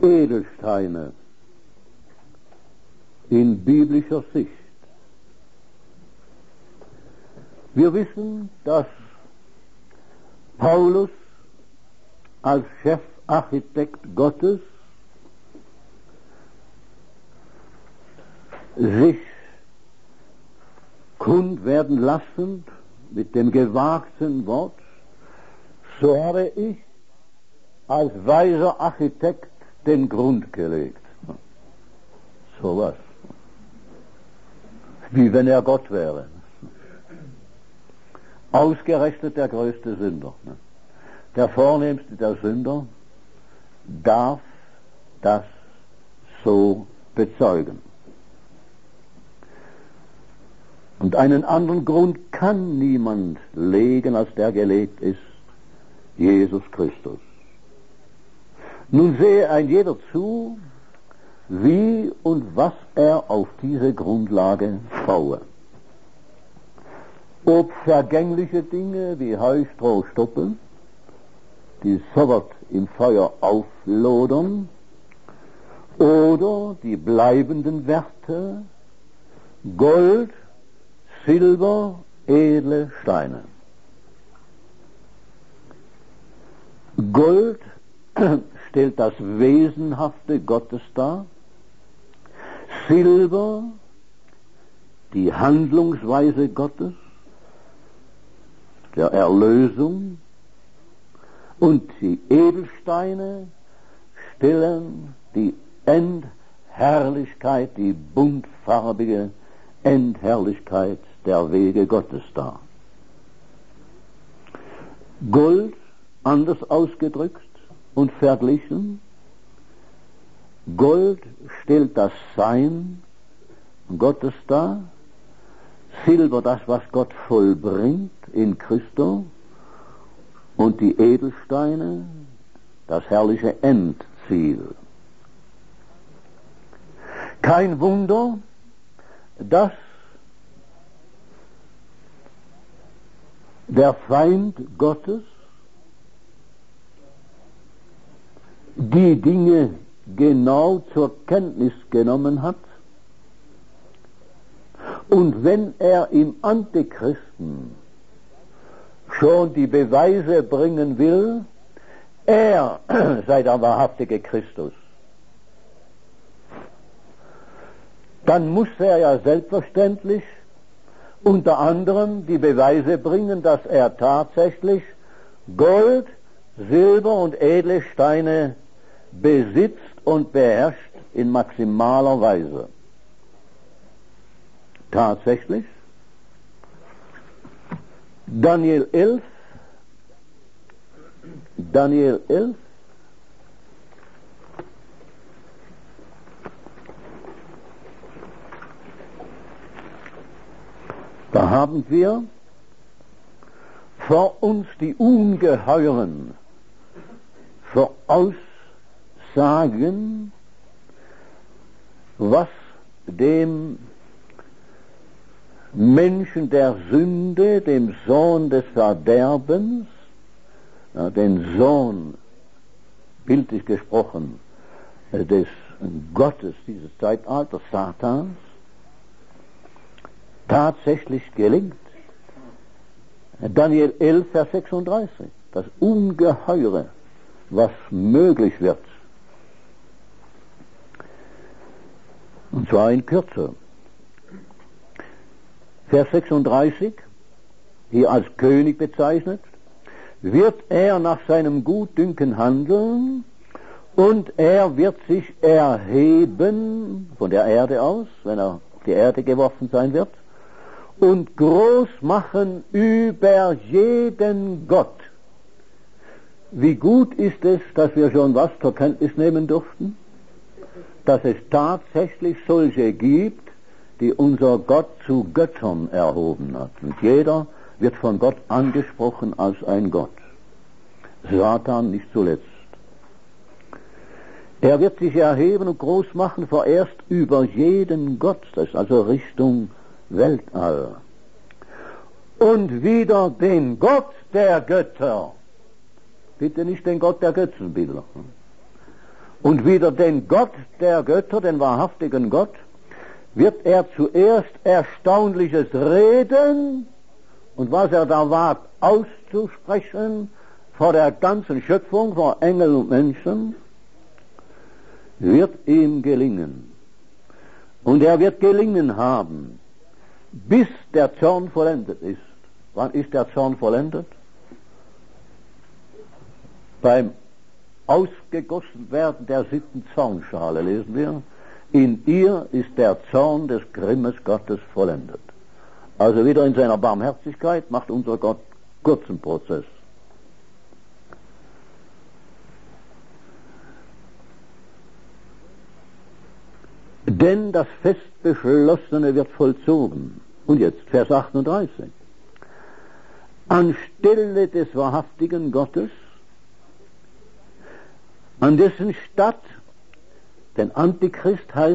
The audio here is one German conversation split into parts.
Edelsteine in biblischer Sicht. Wir wissen, dass Paulus als Chefarchitekt Gottes sich kund werden lassend mit dem gewagten Wort: So habe ich als weiser Architekt den Grund gelegt. So was. Wie wenn er Gott wäre. Ausgerechnet der größte Sünder. Der vornehmste der Sünder darf das so bezeugen. Und einen anderen Grund kann niemand legen, als der gelegt ist: Jesus Christus. Nun sehe ein jeder zu, wie und was er auf diese Grundlage baue. Ob vergängliche Dinge wie Heu, Stroh, Stoppel, die sofort im Feuer auflodern, oder die bleibenden Werte, Gold, Silber, edle Steine. Gold stellt das Wesenhafte Gottes dar, Silber die Handlungsweise Gottes, der Erlösung, und die Edelsteine stellen die Endherrlichkeit, die buntfarbige Endherrlichkeit der Wege Gottes dar. Gold, anders ausgedrückt und verglichen: Gold stellt das Sein Gottes dar, Silber das, was Gott vollbringt in Christo, und die Edelsteine das herrliche Endziel. Kein Wunder, dass der Feind Gottes die Dinge genau zur Kenntnis genommen hat, und wenn er im Antichristen schon die Beweise bringen will, er sei der wahrhaftige Christus, dann muss er ja selbstverständlich unter anderem die Beweise bringen, dass er tatsächlich Gold, Silber und edle Steine besitzt und beherrscht in maximaler Weise. Tatsächlich, Daniel 11, da haben wir vor uns die ungeheuren Voraussagen, was dem Menschen der Sünde, dem Sohn des Verderbens, den Sohn, bildlich gesprochen, des Gottes dieses Zeitalters, Satans, tatsächlich gelingt. Daniel 11, Vers 36, das Ungeheure, was möglich wird. Und zwar in Kürze. Vers 36, hier als König bezeichnet: Wird er nach seinem Gutdünken handeln, und er wird sich erheben von der Erde aus, wenn er auf die Erde geworfen sein wird, und groß machen über jeden Gott. Wie gut ist es, dass wir schon was zur Kenntnis nehmen durften, dass es tatsächlich solche gibt, die unser Gott zu Göttern erhoben hat. Und jeder wird von Gott angesprochen als ein Gott. Satan nicht zuletzt. Er wird sich erheben und groß machen, vorerst über jeden Gott, das ist also Richtung Weltall. Und wieder den Gott der Götter, bitte nicht den Gott der Götzenbilder, Und wieder den Gott der Götter, den wahrhaftigen Gott, wird er zuerst Erstaunliches reden, und was er da wagt auszusprechen vor der ganzen Schöpfung, vor Engeln und Menschen, wird ihm gelingen. Und er wird gelingen haben, bis der Zorn vollendet ist. Wann ist der Zorn vollendet? Beim ausgegossen werden der 7. Zornschale, lesen wir. In ihr ist der Zorn des Grimmes Gottes vollendet. Also wieder in seiner Barmherzigkeit macht unser Gott kurzen Prozess. Denn das Festbeschlossene wird vollzogen. Und jetzt Vers 38. Anstelle des wahrhaftigen Gottes, an dessen Statt, denn Antichrist heißt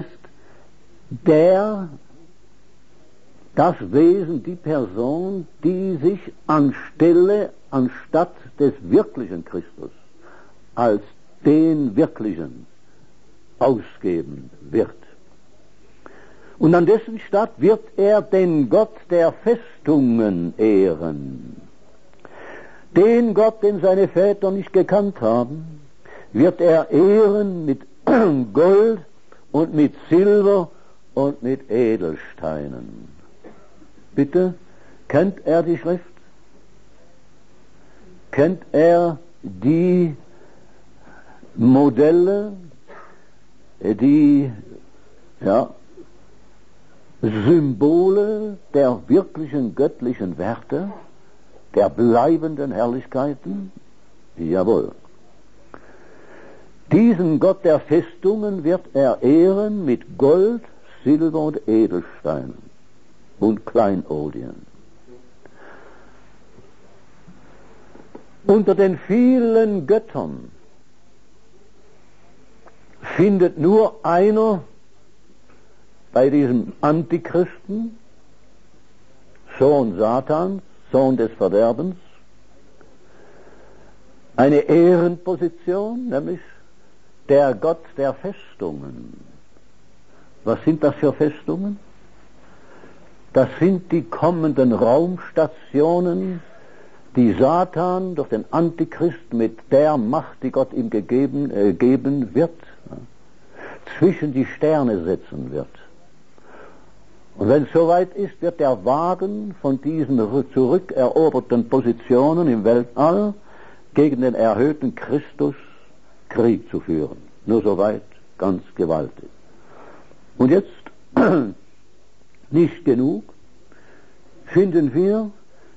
das Wesen, die Person, die sich anstatt des wirklichen Christus als den wirklichen ausgeben wird. Und an dessen Statt wird er den Gott der Festungen ehren. Den Gott, den seine Väter nicht gekannt haben, wird er ehren mit Gold und mit Silber und mit Edelsteinen. Bitte, kennt er die Schrift? Kennt er die Modelle, die Symbole der wirklichen göttlichen Werte, der bleibenden Herrlichkeiten? Jawohl. Diesen Gott der Festungen wird er ehren mit Gold, Silber und Edelsteinen und Kleinodien. Unter den vielen Göttern findet nur einer bei diesem Antichristen, Sohn Satans, Sohn des Verderbens, eine Ehrenposition, nämlich der Gott der Festungen. Was sind das für Festungen? Das sind die kommenden Raumstationen, die Satan durch den Antichrist mit der Macht, die Gott ihm geben wird, zwischen die Sterne setzen wird. Und wenn es soweit ist, wird der Wagen von diesen zurückeroberten Positionen im Weltall gegen den erhöhten Christus Krieg zu führen. Nur soweit, ganz gewaltig. Und jetzt, nicht genug, finden wir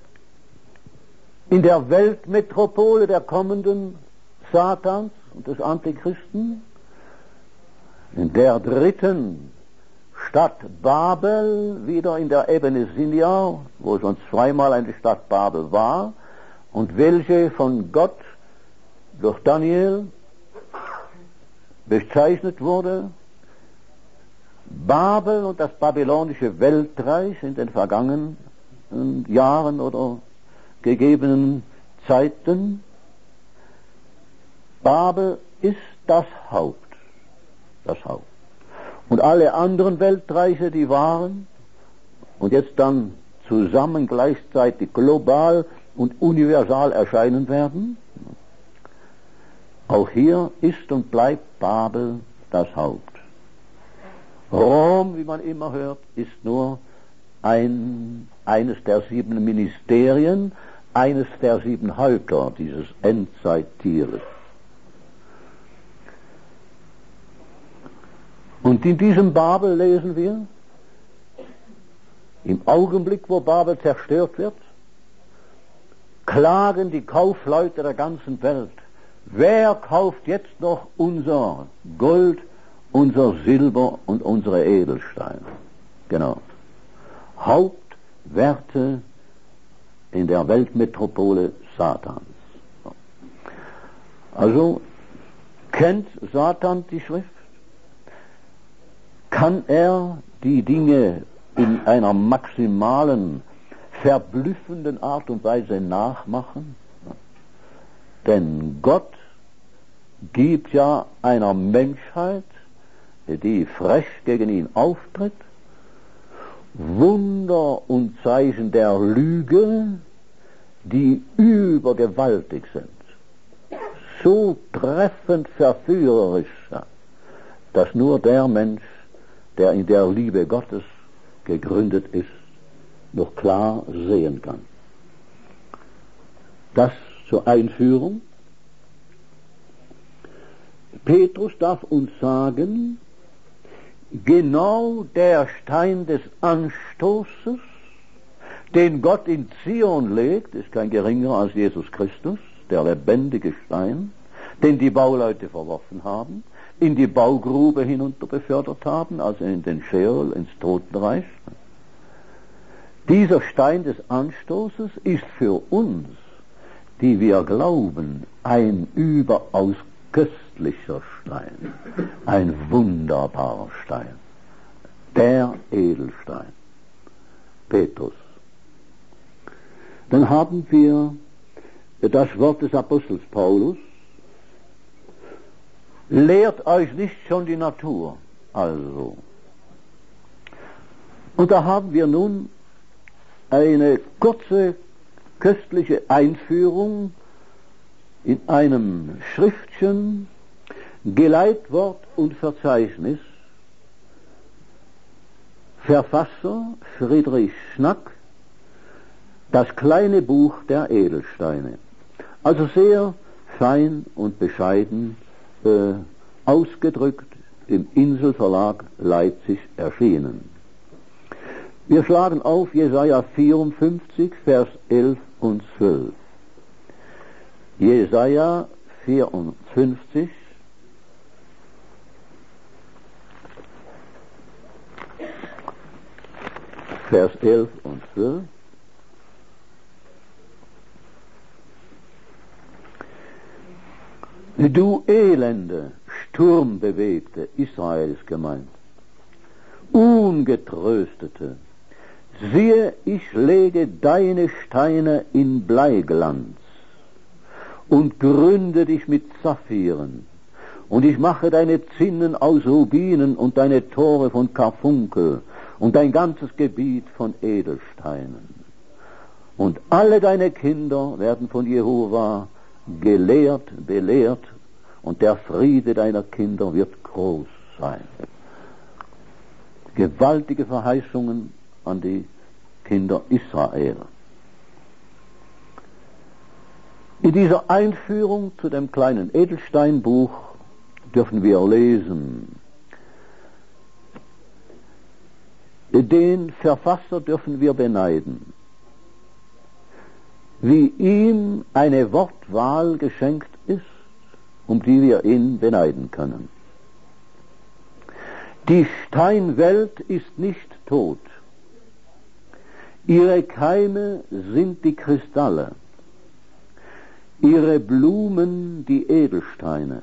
in der Weltmetropole der kommenden Satans und des Antichristen, in der dritten Stadt Babel, wieder in der Ebene Sinjar, wo schon zweimal eine Stadt Babel war, und welche von Gott durch Daniel bezeichnet wurde. Babel und das babylonische Weltreich in den vergangenen Jahren oder gegebenen Zeiten. Babel ist das Haupt. Das Haupt. Und alle anderen Weltreiche, die waren und jetzt dann zusammen gleichzeitig global und universal erscheinen werden, auch hier ist und bleibt Babel das Haupt. Rom, wie man immer hört, ist nur eines der 7 Ministerien, eines der 7 Häupter dieses Endzeittieres. Und in diesem Babel lesen wir, im Augenblick, wo Babel zerstört wird, klagen die Kaufleute der ganzen Welt. Wer kauft jetzt noch unser Gold, unser Silber und unsere Edelsteine? Genau. Hauptwerte in der Weltmetropole Satans. Also, kennt Satan die Schrift? Kann er die Dinge in einer maximalen, verblüffenden Art und Weise nachmachen? Denn Gott gibt ja einer Menschheit, die frech gegen ihn auftritt, Wunder und Zeichen der Lüge, die übergewaltig sind, so treffend verführerisch, dass nur der Mensch, der in der Liebe Gottes gegründet ist, noch klar sehen kann. Das zur Einführung. Petrus darf uns sagen, genau der Stein des Anstoßes, den Gott in Zion legt, ist kein geringerer als Jesus Christus, der lebendige Stein, den die Bauleute verworfen haben, in die Baugrube hinunter befördert haben, also in den Scheol, ins Totenreich. Dieser Stein des Anstoßes ist für uns, die wir glauben, ein überaus köstlicher Stein, ein wunderbarer Stein, der Edelstein, Petrus. Dann haben wir das Wort des Apostels Paulus: Lehrt euch nicht schon die Natur, also. Und da haben wir nun eine kurze, köstliche Einführung in einem Schriftchen, Geleitwort und Verzeichnis, Verfasser Friedrich Schnack, das kleine Buch der Edelsteine. Also sehr fein und bescheiden ausgedrückt, im Inselverlag Leipzig erschienen. Wir schlagen auf Jesaja 54, Vers 11 und 12. Jesaja 54, Vers 11 und 12. Du elende, sturmbewegte, Israel ist gemeint, ungetröstete, siehe, ich lege deine Steine in Bleiglanz und gründe dich mit Saphiren, und ich mache deine Zinnen aus Rubinen und deine Tore von Karfunkel und dein ganzes Gebiet von Edelsteinen. Und alle deine Kinder werden von Jehova gelehrt, belehrt, und der Friede deiner Kinder wird groß sein. Gewaltige Verheißungen an die Kinder Israel. In dieser Einführung zu dem kleinen Edelsteinbuch dürfen wir lesen: Den Verfasser dürfen wir beneiden, wie ihm eine Wortwahl geschenkt ist, um die wir ihn beneiden können. Die Steinwelt ist nicht tot. Ihre Keime sind die Kristalle, ihre Blumen die Edelsteine.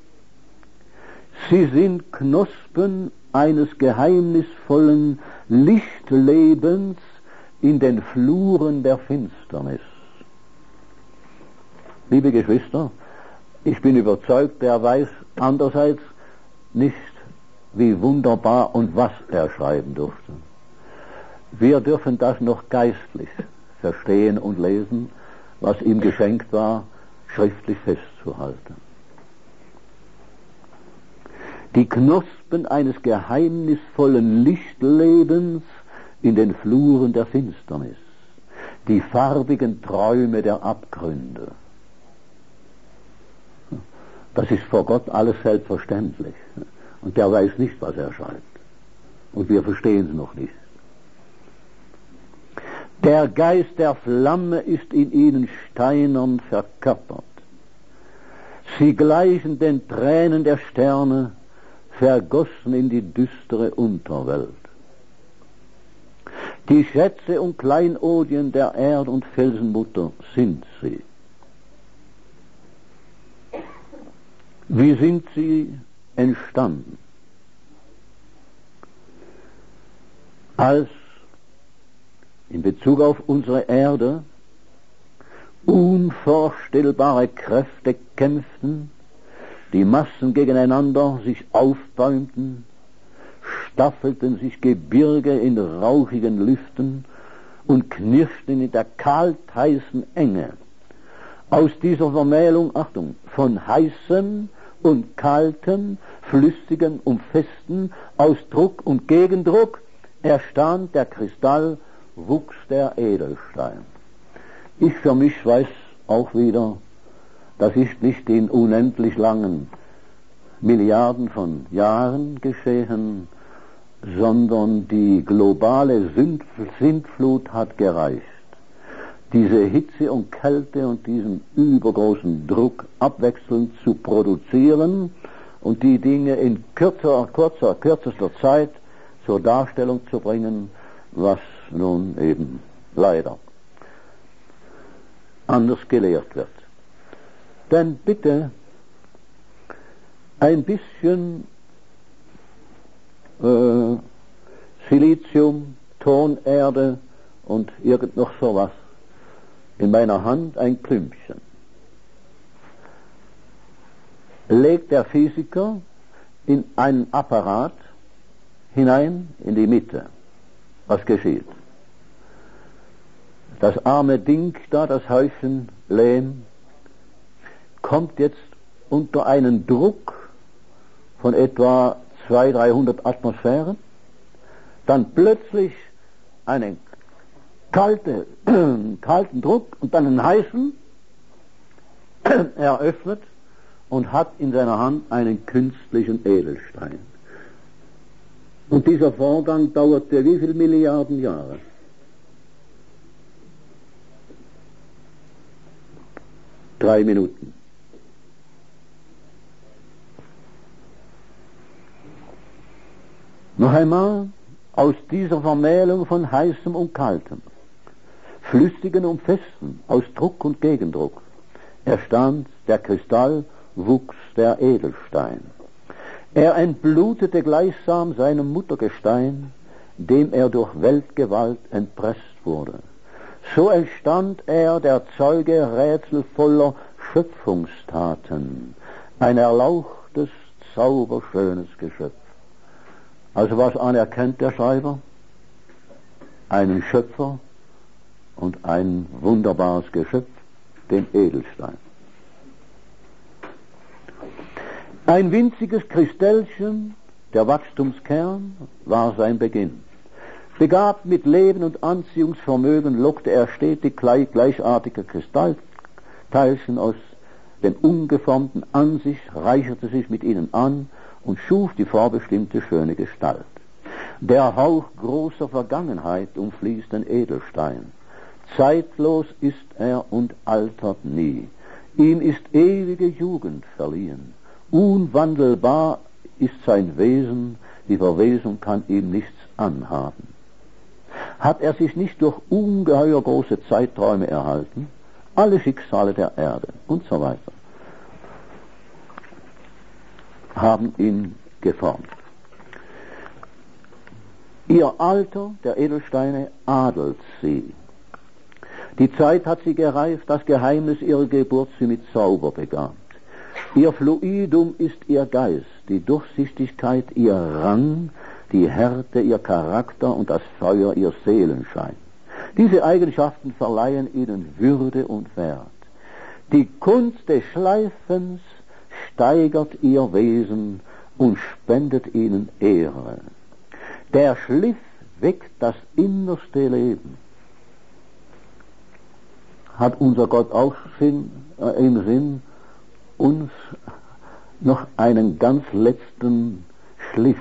Sie sind Knospen eines geheimnisvollen Lichtlebens in den Fluren der Finsternis. Liebe Geschwister, ich bin überzeugt, der weiß andererseits nicht, wie wunderbar und was er schreiben durfte. Wir dürfen das noch geistlich verstehen und lesen, was ihm geschenkt war, schriftlich festzuhalten. Die Knospen eines geheimnisvollen Lichtlebens in den Fluren der Finsternis, die farbigen Träume der Abgründe. Das ist vor Gott alles selbstverständlich. Und der weiß nicht, was er schreibt. Und wir verstehen es noch nicht. Der Geist der Flamme ist in ihnen steinern verkörpert. Sie gleichen den Tränen der Sterne, vergossen in die düstere Unterwelt. Die Schätze und Kleinodien der Erd- und Felsenmutter sind sie. Wie sind sie entstanden? Als in Bezug auf unsere Erde unvorstellbare Kräfte kämpften die Massen gegeneinander sich aufbäumten, staffelten sich Gebirge in rauchigen Lüften und knirschten in der kaltheißen Enge. Aus dieser Vermählung, Achtung, von heißem und kaltem, flüssigem und festem, aus Druck und Gegendruck, erstand der Kristall, wuchs der Edelstein. Ich für mich weiß auch wieder, das ist nicht in unendlich langen Milliarden von Jahren geschehen, sondern die globale Sintflut hat gereicht, diese Hitze und Kälte und diesen übergroßen Druck abwechselnd zu produzieren und die Dinge in kürzester Zeit zur Darstellung zu bringen, was nun eben leider anders gelehrt wird. Denn bitte ein bisschen Silizium, Tonerde und irgend noch sowas. In meiner Hand ein Klümpchen. Legt der Physiker in einen Apparat hinein in die Mitte. Was geschieht? Das arme Ding da, das Häufchen Lehm, kommt jetzt unter einen Druck von etwa 200-300 Atmosphären, dann plötzlich einen kalten Druck und dann einen heißen, eröffnet und hat in seiner Hand einen künstlichen Edelstein. Und dieser Vorgang dauerte wie viele Milliarden Jahre? Drei Minuten. Noch einmal, aus dieser Vermählung von heißem und kaltem, flüssigen und festen, aus Druck und Gegendruck, erstand der Kristall, wuchs der Edelstein. Er entblutete gleichsam seinem Muttergestein, dem er durch Weltgewalt entpresst wurde. So entstand er, der Zeuge rätselvoller Schöpfungstaten, ein erlauchtes, zauberschönes Geschöpf. Also was anerkennt der Schreiber? Einen Schöpfer und ein wunderbares Geschöpf, den Edelstein. Ein winziges Kristellchen, der Wachstumskern, war sein Beginn. Begabt mit Leben und Anziehungsvermögen lockte er stetig gleichartige Kristallteilchen aus dem Ungeformten an sich, reicherte sich mit ihnen an und schuf die vorbestimmte schöne Gestalt. Der Hauch großer Vergangenheit umfließt den Edelstein. Zeitlos ist er und altert nie. Ihm ist ewige Jugend verliehen. Unwandelbar ist sein Wesen, die Verwesung kann ihm nichts anhaben. Hat er sich nicht durch ungeheuer große Zeiträume erhalten, alle Schicksale der Erde und so weiter, haben ihn geformt. Ihr Alter, der Edelsteine, adelt sie. Die Zeit hat sie gereift, das Geheimnis ihrer Geburt sie mit Zauber begabt. Ihr Fluidum ist ihr Geist, die Durchsichtigkeit ihr Rang, die Härte ihr Charakter und das Feuer ihr Seelenschein. Diese Eigenschaften verleihen ihnen Würde und Wert. Die Kunst des Schleifens steigert ihr Wesen und spendet ihnen Ehre. Der Schliff weckt das innerste Leben. Hat unser Gott auch im Sinn, uns noch einen ganz letzten Schliff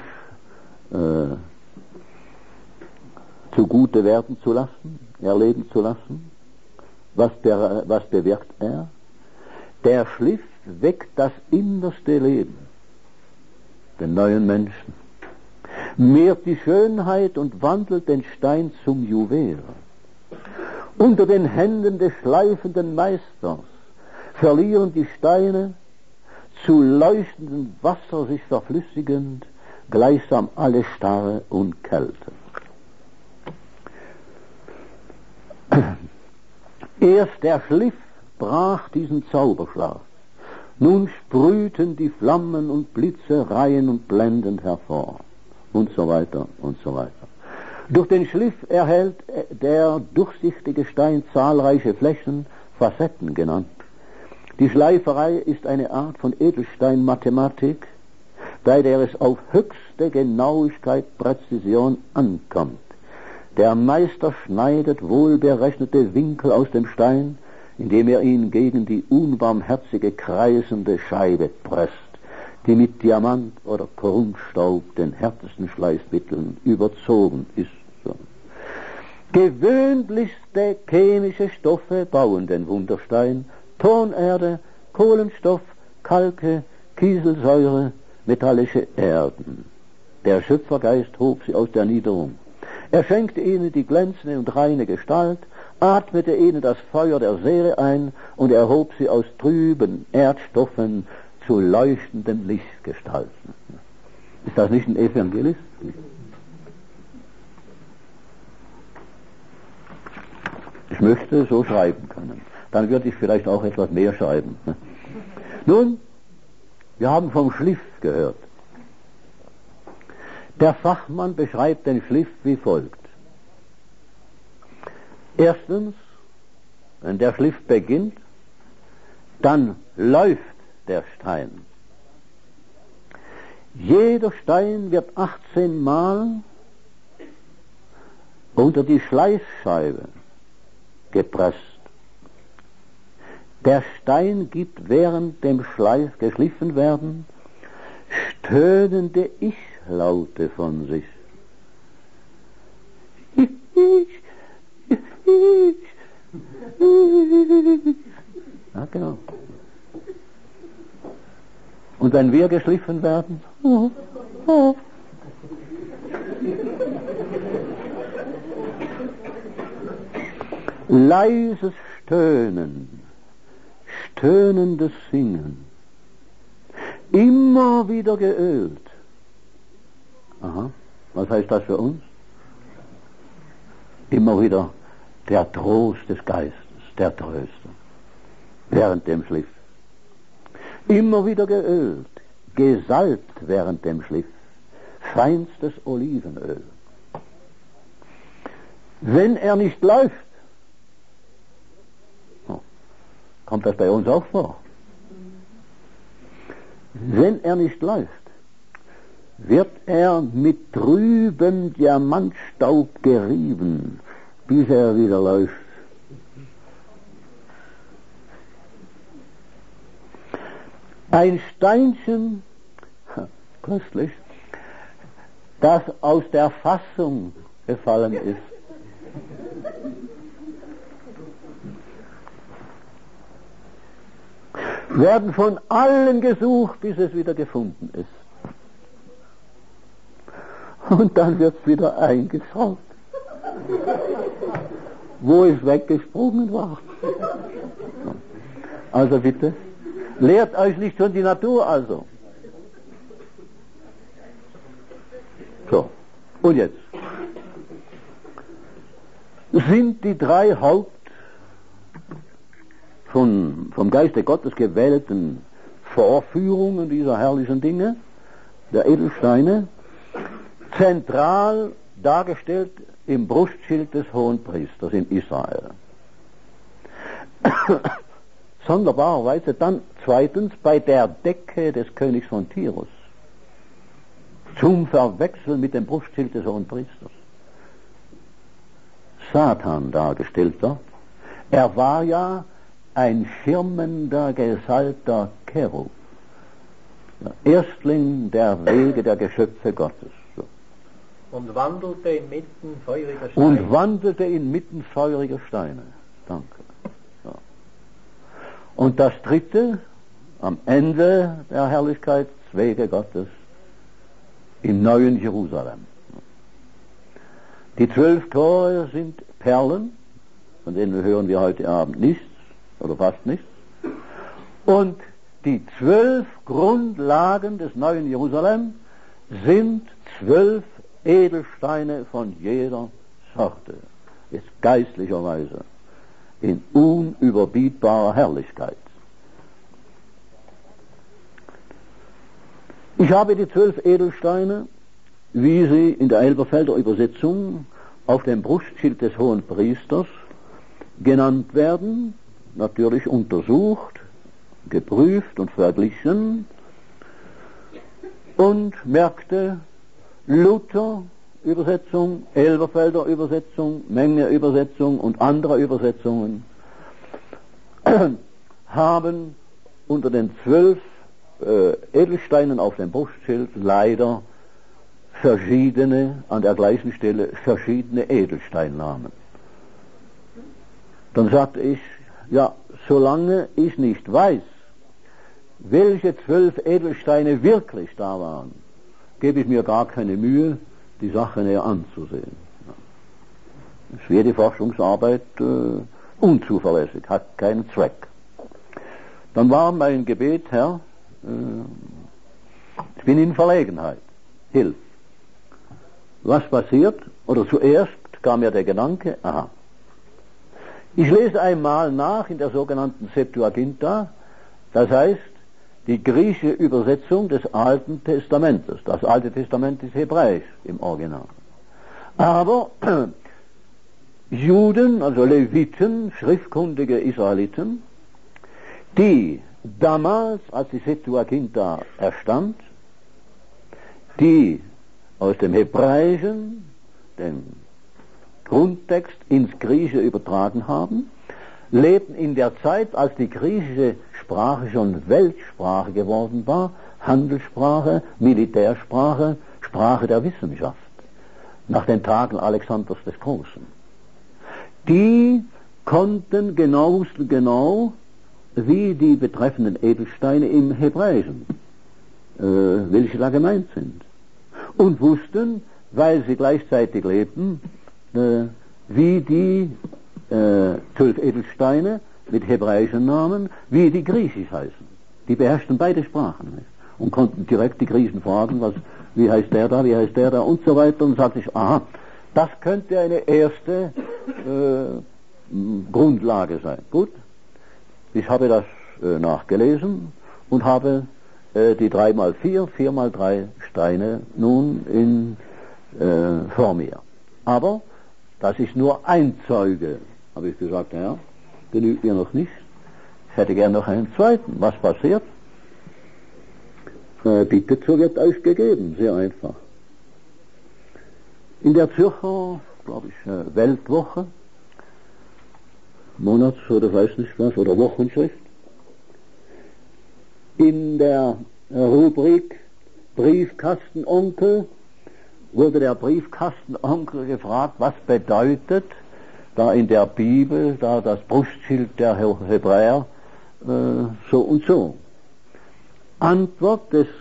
zugute werden zu lassen, erleben zu lassen? Was bewirkt er? Der Schliff weckt das innerste Leben, den neuen Menschen, mehrt die Schönheit und wandelt den Stein zum Juwel. Unter den Händen des schleifenden Meisters verlieren die Steine, zu leuchtendem Wasser sich verflüssigend, gleichsam alle Starre und Kälte. Erst der Schliff brach diesen Zauberschlaf. Nun sprühten die Flammen und Blitze rein und blendend hervor. Und so weiter und so weiter. Durch den Schliff erhält der durchsichtige Stein zahlreiche Flächen, Facetten genannt. Die Schleiferei ist eine Art von Edelsteinmathematik, bei der es auf höchste Genauigkeit, Präzision ankommt. Der Meister schneidet wohlberechnete Winkel aus dem Stein, indem er ihn gegen die unbarmherzige kreisende Scheibe presst, die mit Diamant oder Korundstaub, den härtesten Schleifmitteln, überzogen ist. So. Gewöhnlichste chemische Stoffe bauen den Wunderstein: Tonerde, Kohlenstoff, Kalke, Kieselsäure, metallische Erden. Der Schöpfergeist hob sie aus der Niederung. Er schenkte ihnen die glänzende und reine Gestalt, atmete ihnen das Feuer der Seele ein und erhob sie aus trüben Erdstoffen zu leuchtenden Lichtgestalten. Ist das nicht ein Evangelist? Ich möchte so schreiben können. Dann würde ich vielleicht auch etwas mehr schreiben. Nun, wir haben vom Schliff gehört. Der Fachmann beschreibt den Schliff wie folgt. Erstens, wenn der Schliff beginnt, dann läuft der Stein. Jeder Stein wird 18 Mal unter die Schleifscheibe gepresst. Der Stein gibt während dem Schleif geschliffen werden stöhnende Ich-Laute von sich. Ja, genau. Und wenn wir geschliffen werden, leises Stöhnen, stöhnendes Singen, immer wieder geölt. Aha, was heißt das für uns? Immer wieder der Trost des Geistes, der Tröster, während dem Schliff. Immer wieder geölt, gesalbt während dem Schliff, feinstes Olivenöl. Wenn er nicht läuft, kommt das bei uns auch vor. Wenn er nicht läuft, wird er mit trübem Diamantstaub gerieben, bis er wieder läuft. Ein Steinchen, köstlich, das aus der Fassung gefallen ist. Werden von allen gesucht, bis es wieder gefunden ist. Und dann wird es wieder eingeschaut, wo es weggesprungen war. Also bitte, lehrt euch nicht schon die Natur also. So, und jetzt sind die drei vom Geiste Gottes gewählten Vorführungen dieser herrlichen Dinge, der Edelsteine, zentral dargestellt im Brustschild des Hohenpriesters in Israel. Sonderbarerweise dann zweitens bei der Decke des Königs von Tyrus, zum Verwechseln mit dem Brustschild des Hohenpriesters. Satan dargestellt dort. Er war ja ein schirmender, gesalbter Cherub, der Erstling der Wege der Geschöpfe Gottes. So. Und wandelte inmitten feuriger Steine. Danke. So. Und das dritte, am Ende der Herrlichkeitswege Gottes, im neuen Jerusalem. Die 12 Tore sind Perlen, von denen hören wir heute Abend nichts, oder fast nichts. Und die 12 Grundlagen des neuen Jerusalem sind 12 Edelsteine von jeder Sorte, jetzt geistlicherweise, in unüberbietbarer Herrlichkeit. Ich habe die 12 Edelsteine, wie sie in der Elberfelder Übersetzung auf dem Brustschild des Hohen Priesters genannt werden, natürlich untersucht, geprüft und verglichen und merkte, Luther Übersetzung, Elberfelder Übersetzung, Menge Übersetzung und andere Übersetzungen haben unter den 12 Edelsteinen auf dem Brustschild leider verschiedene, an der gleichen Stelle verschiedene Edelsteinnamen. Dann sagte ich, ja, solange ich nicht weiß, welche 12 Edelsteine wirklich da waren, gebe ich mir gar keine Mühe, die Sache näher anzusehen. Es wäre die Forschungsarbeit unzuverlässig, hat keinen Zweck. Dann war mein Gebet, Herr, ich bin in Verlegenheit, hilf. Was passiert? Oder zuerst kam mir der Gedanke, aha, ich lese einmal nach in der sogenannten Septuaginta, das heißt, die griechische Übersetzung des Alten Testamentes. Das Alte Testament ist hebräisch im Original. Aber Juden, also Leviten, schriftkundige Israeliten, die damals, als die Septuaginta erstand, die aus dem Hebräischen den Grundtext ins Griechische übertragen haben, lebten in der Zeit, als die griechische Sprache schon Weltsprache geworden war, Handelssprache, Militärsprache, Sprache der Wissenschaft, nach den Tagen Alexanders des Großen. Die konnten wussten genau, wie die betreffenden Edelsteine im Hebräischen, welche da gemeint sind. Und wussten, weil sie gleichzeitig lebten, wie die 12 Edelsteine mit hebräischen Namen, wie die griechisch heißen. Die beherrschten beide Sprachen, nicht? Und konnten direkt die Griechen fragen, wie heißt der da, wie heißt der da und so weiter. Und sagte ich, aha, das könnte eine erste Grundlage sein. Gut, ich habe das nachgelesen und habe die 3x4, 4x3 Steine nun vor mir. Aber das ist nur ein Zeuge, habe ich gesagt, ja, genügt mir noch nicht. Ich hätte gern noch einen zweiten. Was passiert? Bittet, so wird euch gegeben, sehr einfach. In der Zürcher, glaube ich, Weltwoche, Monats- oder weiß nicht was, oder Wochenschrift, in der Rubrik Briefkastenonkel wurde der Briefkastenonkel gefragt, was bedeutet da in der Bibel, da das Brustschild der Hebräer so und so. Antwort des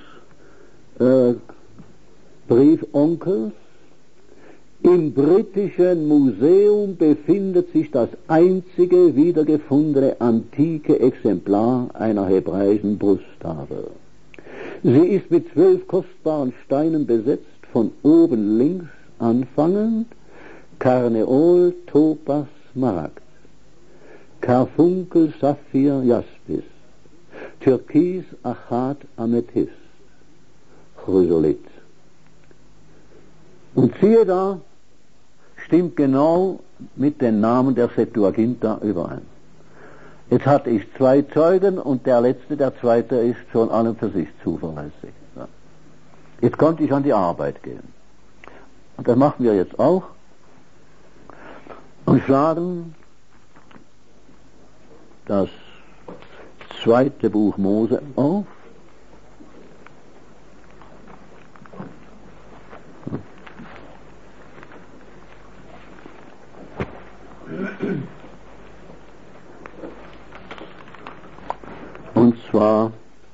Briefonkels: Im britischen Museum befindet sich das einzige wiedergefundene antike Exemplar einer hebräischen Brusttafel. Sie ist mit 12 kostbaren Steinen besetzt, von oben links anfangend: Karneol, Topas, Smaragd, Karfunkel, Saphir, Jaspis, Türkis, Achat, Amethyst, Chrysolit. Und siehe da, stimmt genau mit den Namen der Septuaginta überein. Jetzt hatte ich 2 Zeugen und der zweite ist schon an und für sich zuverlässig. Ja. Jetzt konnte ich an die Arbeit gehen. Und das machen wir jetzt auch. Und schlagen das 2. Buch Mose auf. Und zwar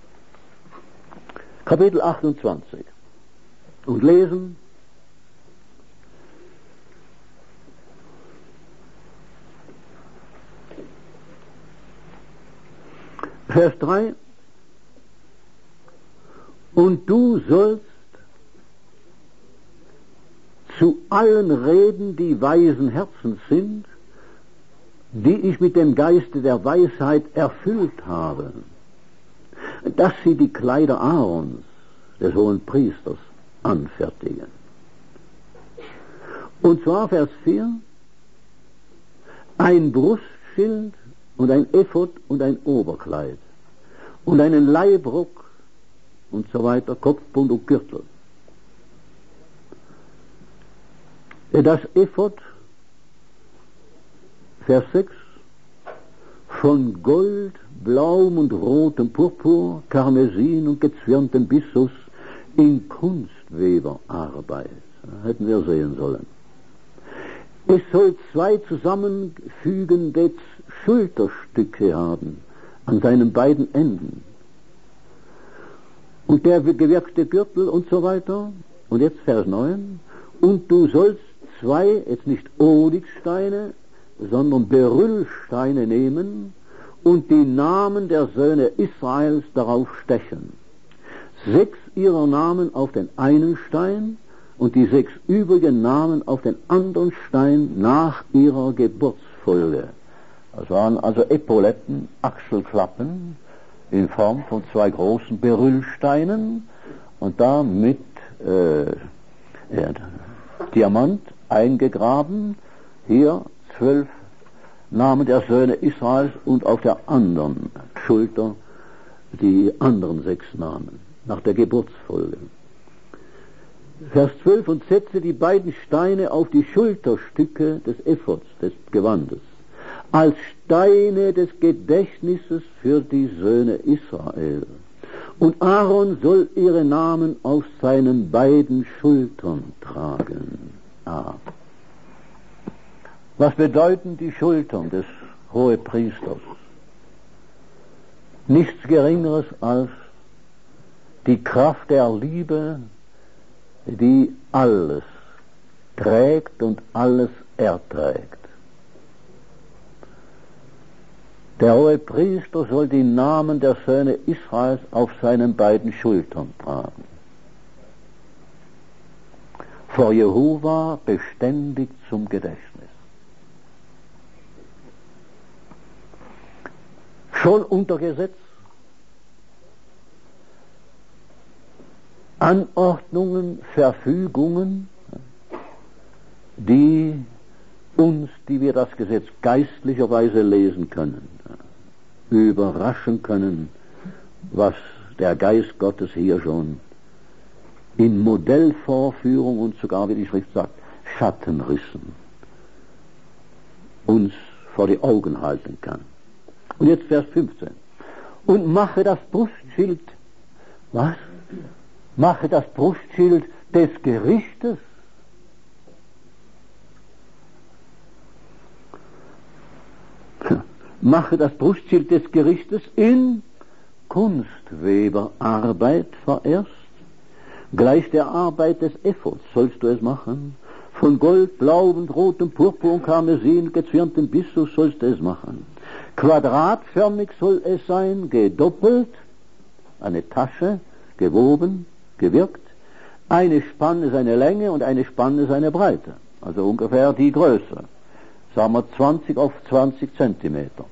Kapitel 28. Und lesen Vers 3: Und du sollst zu allen reden, die weisen Herzens sind, die ich mit dem Geiste der Weisheit erfüllt habe, dass sie die Kleider Aarons des hohen Priesters anfertigen. Und zwar Vers 4, ein Brustschild und ein Ephod und ein Oberkleid und einen Leibrock und so weiter, Kopfbund und Gürtel. Das Ephod, Vers 6, von Gold, blauem und rotem Purpur, Karmesin und gezwirntem Byssus in Kunstweberarbeit. Hätten wir sehen sollen. Es soll zwei zusammenfügende Schulterstücke haben an seinen beiden Enden. Und der gewirkte Gürtel und so weiter. Und jetzt Vers 9. Und du sollst zwei, jetzt nicht Onyxsteine, sondern Beryllsteine nehmen und die Namen der Söhne Israels darauf stechen. 6 ihrer Namen auf den einen Stein und die 6 übrigen Namen auf den anderen Stein nach ihrer Geburtsfolge. Das waren also Epauletten, Achselklappen in Form von 2 großen Beryllsteinen und da mit Diamant eingegraben, hier 12 Namen der Söhne Israels und auf der anderen Schulter die anderen 6 Namen nach der Geburtsfolge. Vers 12, und setze die beiden Steine auf die Schulterstücke des Ephods, des Gewandes, als Steine des Gedächtnisses für die Söhne Israel. Und Aaron soll ihre Namen auf seinen beiden Schultern tragen. Was bedeuten die Schultern des Hohepriesters? Nichts Geringeres als die Kraft der Liebe, die alles trägt und alles erträgt. Der Hohepriester soll die Namen der Söhne Israels auf seinen beiden Schultern tragen. Vor Jehova beständig zum Gedächtnis. Schon unter Gesetz. Anordnungen, Verfügungen, die wir das Gesetz geistlicherweise lesen können, überraschen können, was der Geist Gottes hier schon in Modellvorführung und sogar, wie die Schrift sagt, Schattenrissen uns vor die Augen halten kann. Und jetzt Vers 15. Und mache das Brustschild, was? Mache das Brustschild des Gerichtes. Mache das Brustschild des Gerichtes in Kunstweberarbeit vorerst. Gleich der Arbeit des Ephods sollst du es machen. Von Gold, Blau und Rotem, Purpur und Karmesin, gezwirntem Byssus sollst du es machen. Quadratförmig soll es sein, gedoppelt, eine Tasche, gewoben, gewirkt. Eine Spanne seine Länge und eine Spanne seine Breite. Also ungefähr die Größe. Sagen wir 20 auf 20 Zentimeter.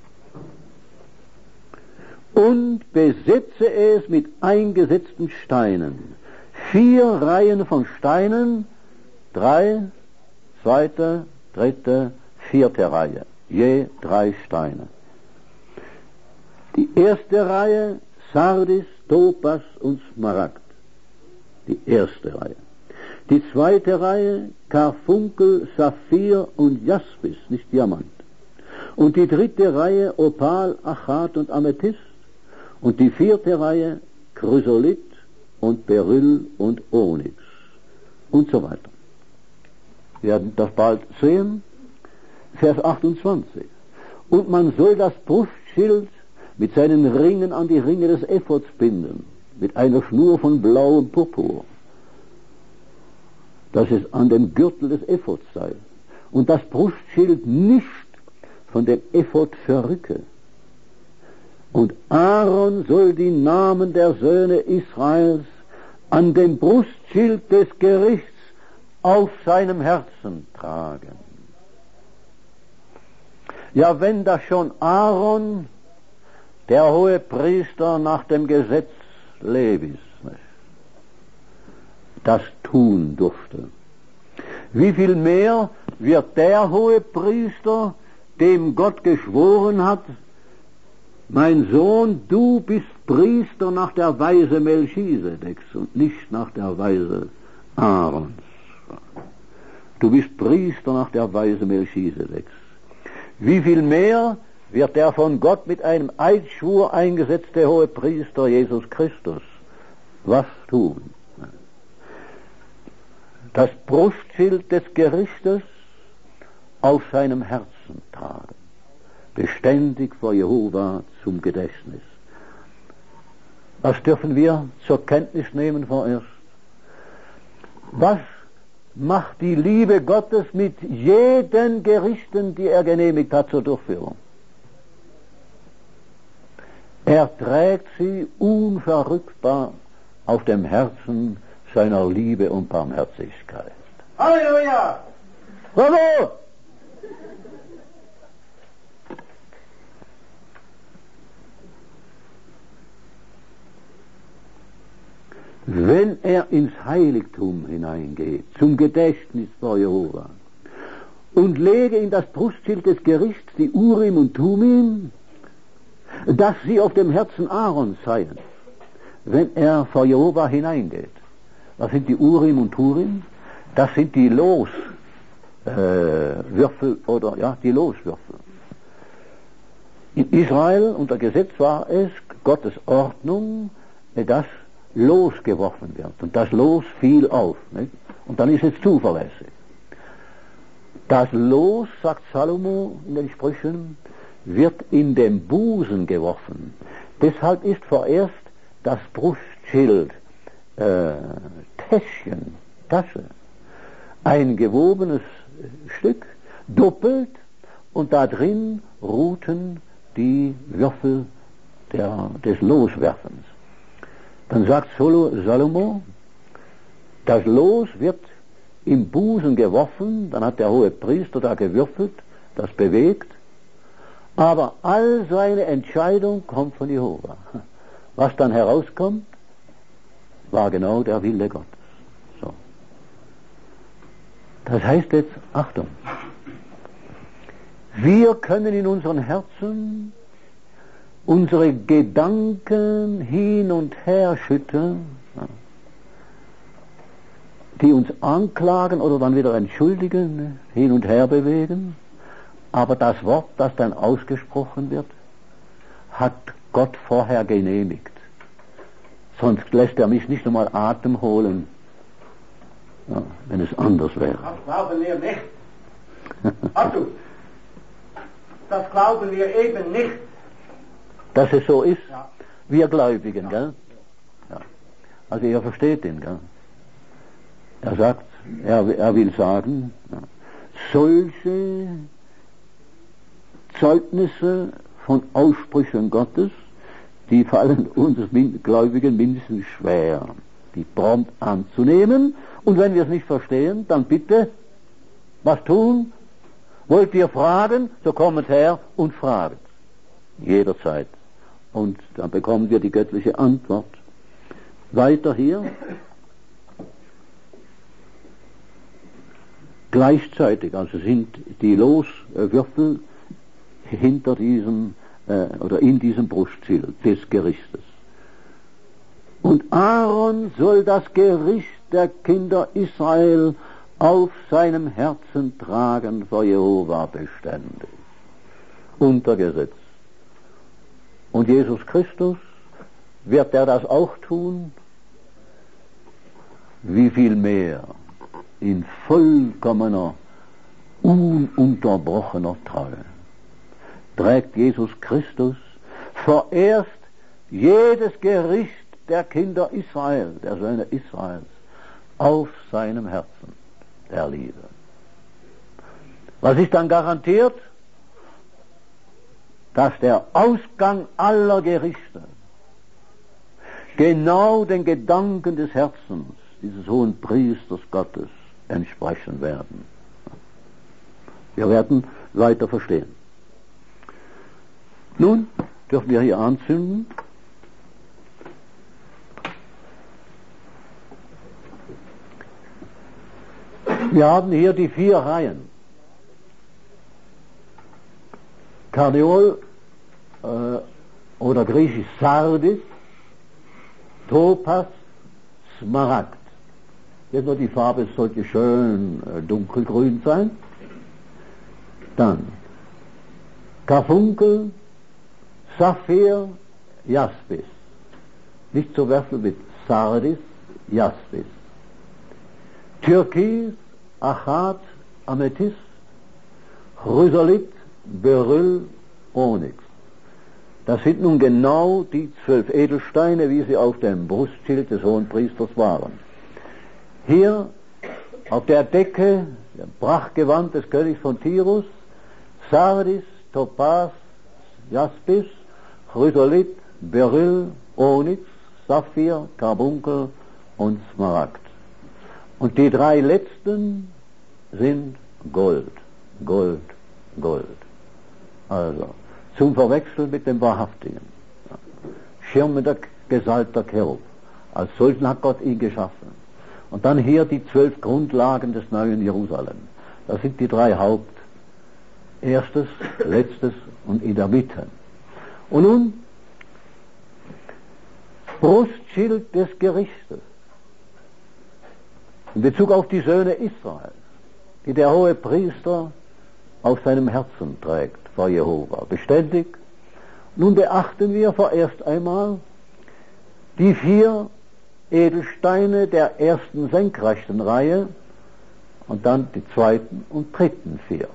Und besetze es mit eingesetzten Steinen. 4 Reihen von Steinen, 3, 2., 3., 4. Reihe. Je 3 Steine. Die erste Reihe Sardis, Topas und Smaragd. Die erste Reihe. Die zweite Reihe Karfunkel, Saphir und Jaspis, nicht Diamant. Und die dritte Reihe Opal, Achat und Amethyst. Und die 4. Reihe Chrysolit und Beryll und Onyx. Und so weiter. Wir werden das bald sehen. Vers 28. Und man soll das Brustschild mit seinen Ringen an die Ringe des Ephods binden, mit einer Schnur von blauem Purpur, dass es an dem Gürtel des Ephods sei, und das Brustschild nicht von dem Ephod verrücke. Und Aaron soll die Namen der Söhne Israels an dem Brustschild des Gerichts auf seinem Herzen tragen. Ja, wenn da schon Aaron, der Hohepriester nach dem Gesetz Levis, das tun durfte. Wie viel mehr wird der Hohepriester, dem Gott geschworen hat, mein Sohn, du bist Priester nach der Weise Melchisedeks und nicht nach der Weise Aarons. Du bist Priester nach der Weise Melchisedeks. Wie viel mehr wird der von Gott mit einem Eidschwur eingesetzte Hohepriester Jesus Christus was tun? Das Brustschild des Gerichtes auf seinem Herzen tragen, beständig vor Jehova zum Gedächtnis. Was dürfen wir zur Kenntnis nehmen vorerst? Was macht die Liebe Gottes mit jeden Gerichten, die er genehmigt hat zur Durchführung? Er trägt sie unverrückbar auf dem Herzen seiner Liebe und Barmherzigkeit. Halleluja! Bravo! Wenn er ins Heiligtum hineingeht, zum Gedächtnis vor Jehova, und lege in das Brustschild des Gerichts die Urim und Tumim, dass sie auf dem Herzen Aarons seien, wenn er vor Jehova hineingeht. Was sind die Urim und Turim? Das sind die Loswürfel die Loswürfel. In Israel unter Gesetz war es Gottes Ordnung, dass Los geworfen wird. Und das Los fiel auf. Nicht? Und dann ist es zuverlässig. Das Los, sagt Salomo in den Sprüchen, wird in den Busen geworfen. Deshalb ist vorerst das Brustschild Tasche, ein gewobenes Stück, doppelt, und da drin ruhten die Würfel des Loswerfens. Dann sagt Salomo, das Los wird im Busen geworfen, dann hat der Hohepriester da gewürfelt, das bewegt, aber all seine Entscheidung kommt von Jehova. Was dann herauskommt, war genau der Wille Gottes. So. Das heißt jetzt, Achtung, wir können in unseren Herzen unsere Gedanken hin und her schütteln, die uns anklagen oder dann wieder entschuldigen, hin und her bewegen, aber das Wort, das dann ausgesprochen wird, hat Gott vorher genehmigt. Sonst lässt er mich nicht einmal Atem holen, wenn es anders wäre. Das glauben wir nicht. Achtung, das glauben wir eben nicht. Dass es so ist, Ja. wir Gläubigen, Ja. gell? Ja. Also ihr versteht ihn, gell? Er sagt, er will sagen, solche Zeugnisse von Aussprüchen Gottes, die fallen uns Gläubigen mindestens schwer, die prompt anzunehmen. Und wenn wir es nicht verstehen, dann bitte, was tun? Wollt ihr fragen, so kommt her und fragt. Jederzeit. Und dann bekommen wir die göttliche Antwort. Weiter hier. Gleichzeitig, also sind die Loswürfel hinter diesem oder in diesem Brustschild des Gerichtes. Und Aaron soll das Gericht der Kinder Israel auf seinem Herzen tragen vor Jehova beständig. Unter Gesetz. Und Jesus Christus, wird er das auch tun? Wie viel mehr in vollkommener, ununterbrochener Treue trägt Jesus Christus vorerst jedes Gericht der Kinder Israel, der Söhne Israels, auf seinem Herzen der Liebe. Was ist dann garantiert? Dass der Ausgang aller Gerichte genau den Gedanken des Herzens dieses hohen Priesters Gottes entsprechen werden. Wir werden weiter verstehen. Nun dürfen wir hier anzünden. Wir haben hier die 4 Reihen. Karneol oder griechisch Sardis, Topas, Smaragd. Jetzt nur die Farbe sollte schön dunkelgrün sein. Dann Karfunkel, Saphir, Jaspis. Nicht zu werfen mit Sardis, Jaspis. Türkis, Achat, Amethyst, Chrysolit, Beryl, Onyx. Das sind nun genau die 12 Edelsteine, wie sie auf dem Brustschild des Hohenpriesters waren. Hier auf der Decke, der Prachtgewand des Königs von Tirus, Sardis, Topaz, Jaspis, Chrysolit, Beryl, Onyx, Saphir, Karbunkel und Smaragd. Und die 3 letzten sind Gold, Gold, Gold. Also, zum Verwechseln mit dem Wahrhaftigen. Schirmender, gesalbter Cherub. Als solchen hat Gott ihn geschaffen. Und dann hier die 12 Grundlagen des neuen Jerusalem. Das sind die 3 Haupt. Erstes, letztes und in der Mitte. Und nun, Brustschild des Gerichtes. In Bezug auf die Söhne Israels, die der hohe Priester auf seinem Herzen trägt vor Jehova, beständig. Nun beachten wir vorerst einmal die 4 Edelsteine der ersten senkrechten Reihe und dann die zweiten und dritten 4.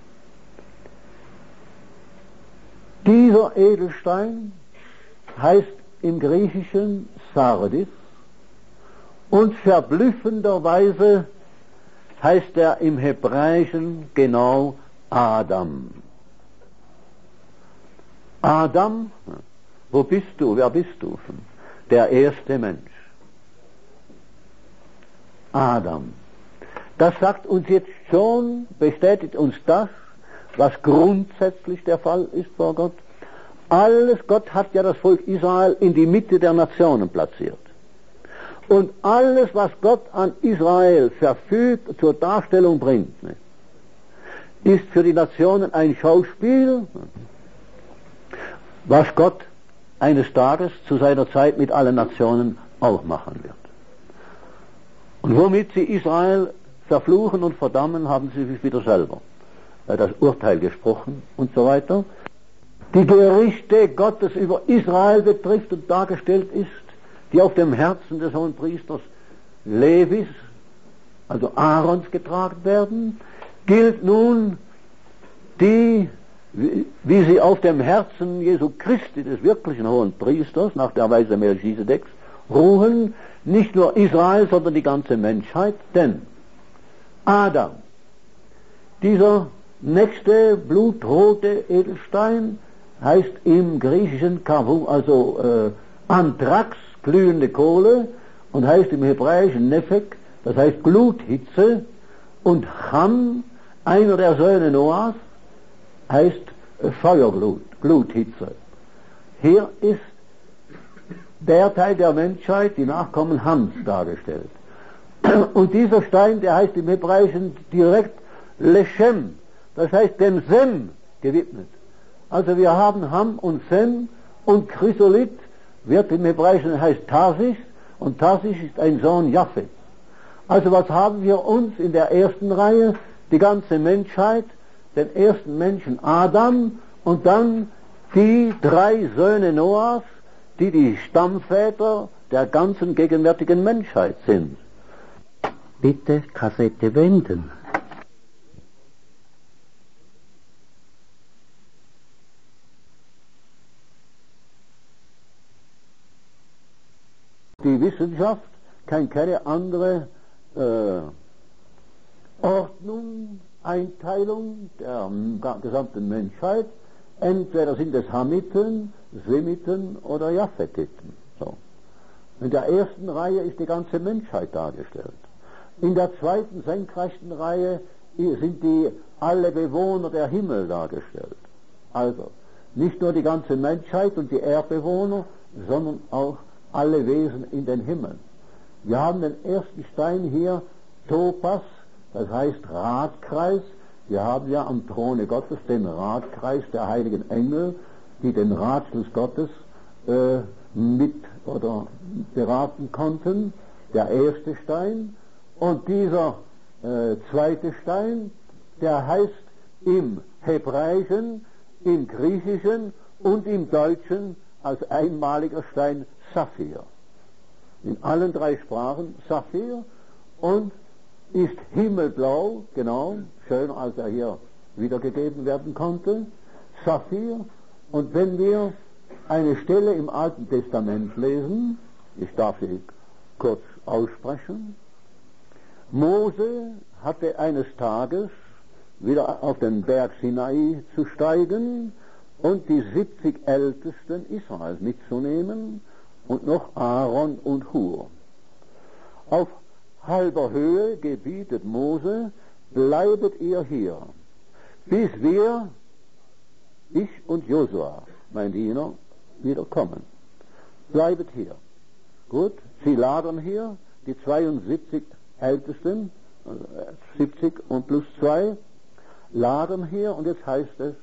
Dieser Edelstein heißt im Griechischen Sardis und verblüffenderweise heißt er im Hebräischen genau Adam. Adam, wo bist du? Wer bist du? Der erste Mensch. Adam. Das sagt uns jetzt schon, bestätigt uns das, was grundsätzlich der Fall ist vor Gott. Alles, Gott hat ja das Volk Israel in die Mitte der Nationen platziert. Und alles, was Gott an Israel verfügt, zur Darstellung bringt, ist für die Nationen ein Schauspiel, was Gott eines Tages zu seiner Zeit mit allen Nationen auch machen wird. Und womit sie Israel verfluchen und verdammen, haben sie sich wieder selber das Urteil gesprochen und so weiter. Die Gerichte Gottes über Israel betrifft und dargestellt ist, die auf dem Herzen des Hohenpriesters Levis, also Aarons, getragen werden, gilt nun die, wie sie auf dem Herzen Jesu Christi, des wirklichen Hohenpriesters, nach der Weise Melchisedeks, ruhen, nicht nur Israel, sondern die ganze Menschheit, denn Adam, dieser nächste blutrote Edelstein, heißt im Griechischen Kavum, also Anthrax, glühende Kohle, und heißt im Hebräischen Nephek, das heißt Gluthitze, und Cham, einer der Söhne Noahs, heißt Feuerglut, Gluthitze. Hier ist der Teil der Menschheit, die Nachkommen Hams, dargestellt. Und dieser Stein, der heißt im Hebräischen direkt Lechem, das heißt dem Sem gewidmet. Also wir haben Ham und Sem, und Chrysolit wird im Hebräischen heißt Tarsis, und Tarsis ist ein Sohn Japhets. Also was haben wir uns in der ersten Reihe? Die ganze Menschheit, den ersten Menschen Adam, und dann die 3 Söhne Noahs, die die Stammväter der ganzen gegenwärtigen Menschheit sind. Bitte Kassette wenden. Die Wissenschaft kann keine andere Ordnung, Einteilung der gesamten Menschheit. Entweder sind es Hamiten, Semiten oder Japhetiten. So. In der ersten Reihe ist die ganze Menschheit dargestellt. In der zweiten senkrechten Reihe sind alle Bewohner der Himmel dargestellt. Also nicht nur die ganze Menschheit und die Erdbewohner, sondern auch alle Wesen in den Himmeln. Wir haben den ersten Stein hier, Topas, das heißt Ratkreis. Wir haben ja am Throne Gottes den Ratkreis der heiligen Engel, die den Rat des Gottes mit oder beraten konnten, der erste Stein. Und dieser zweite Stein, der heißt im Hebräischen, im Griechischen und im Deutschen als einmaliger Stein Saphir. In allen drei Sprachen Saphir und ist himmelblau, genau, schöner als er hier wiedergegeben werden konnte, Saphir. Und wenn wir eine Stelle im Alten Testament lesen, ich darf sie kurz aussprechen, Mose hatte eines Tages wieder auf den Berg Sinai zu steigen und die 70 Ältesten Israels mitzunehmen und noch Aaron und Hur. Auf halber Höhe gebietet Mose, bleibet ihr hier, bis wir, ich und Josua, mein Diener, wieder kommen. Bleibet hier. Gut, sie lagern hier, die 72 Ältesten, 70 und plus 2, lagern hier und jetzt heißt es,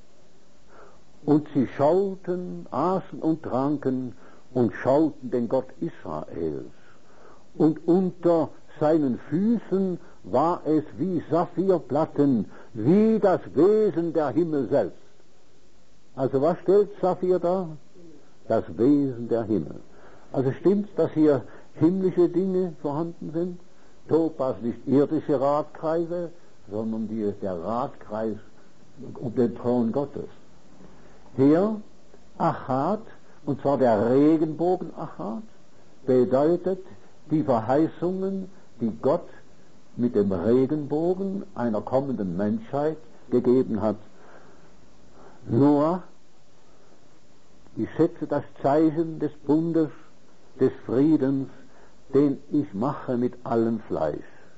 und sie schauten, aßen und tranken und schauten den Gott Israels. Und unter seinen Füßen war es wie Saphirplatten, wie das Wesen der Himmel selbst. Also was stellt Saphir dar? Das Wesen der Himmel. Also stimmt, dass hier himmlische Dinge vorhanden sind? Topas nicht irdische Ratkreise, sondern der Ratkreis um den Thron Gottes. Hier Achat, und zwar der Regenbogen Achat, bedeutet die Verheißungen, die Gott mit dem Regenbogen einer kommenden Menschheit gegeben hat. Noah, ich setze das Zeichen des Bundes, des Friedens, den ich mache mit allem Fleisch,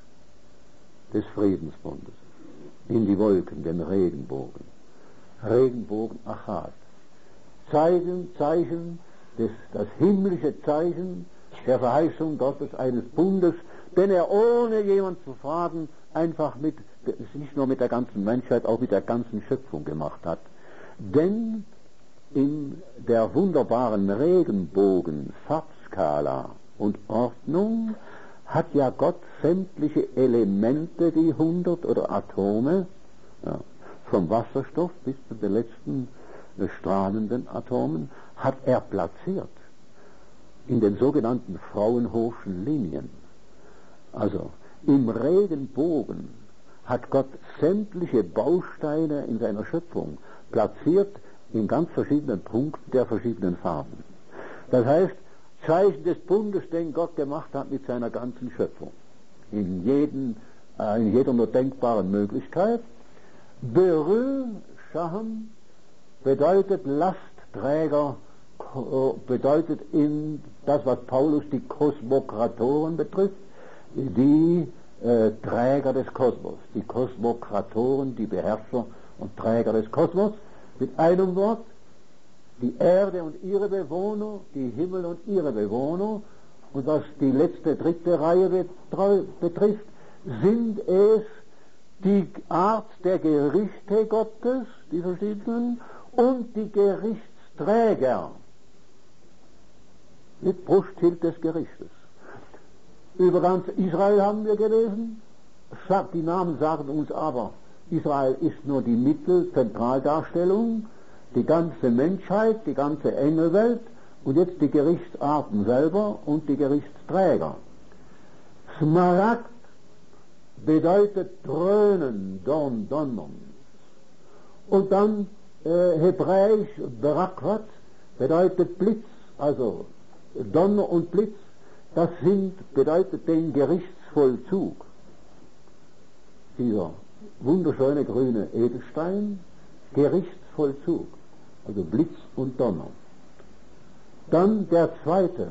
des Friedensbundes, in die Wolken, den Regenbogen. Regenbogen Achat. Zeichen, das himmlische Zeichen der Verheißung Gottes eines Bundes, den er ohne jemand zu fragen einfach nicht nur mit der ganzen Menschheit, auch mit der ganzen Schöpfung gemacht hat. Denn in der wunderbaren Regenbogen, Farbskala und Ordnung hat ja Gott sämtliche Elemente, die 100 oder Atome, ja, vom Wasserstoff bis zu den letzten strahlenden Atomen, hat er platziert in den sogenannten Fraunhofer'schen Linien. Also im Regenbogen hat Gott sämtliche Bausteine in seiner Schöpfung platziert in ganz verschiedenen Punkten der verschiedenen Farben. Das heißt, Zeichen des Bundes, den Gott gemacht hat mit seiner ganzen Schöpfung. In jeder nur denkbaren Möglichkeit. Berü, Shaham, bedeutet Lastträger, bedeutet in das, was Paulus die Kosmokratoren betrifft, die Träger des Kosmos. Die Kosmokratoren, die Beherrscher und Träger des Kosmos. Mit einem Wort, die Erde und ihre Bewohner, die Himmel und ihre Bewohner, und was die letzte, dritte Reihe betrifft, sind es die Art der Gerichte Gottes, die verschiedenen, und die Gerichtsträger mit Brustschild des Gerichtes. Über ganz Israel haben wir gelesen, die Namen sagen uns aber, Israel ist nur die Mittelzentraldarstellung, die ganze Menschheit, die ganze Engelwelt und jetzt die Gerichtsarten selber und die Gerichtsträger. Smaragd bedeutet dröhnen, donnern. Und dann hebräisch Berakwat bedeutet Blitz, also Donner und Blitz, das bedeutet den Gerichtsvollzug. Dieser wunderschöne grüne Edelstein, Gerichtsvollzug, also Blitz und Donner. Dann der zweite,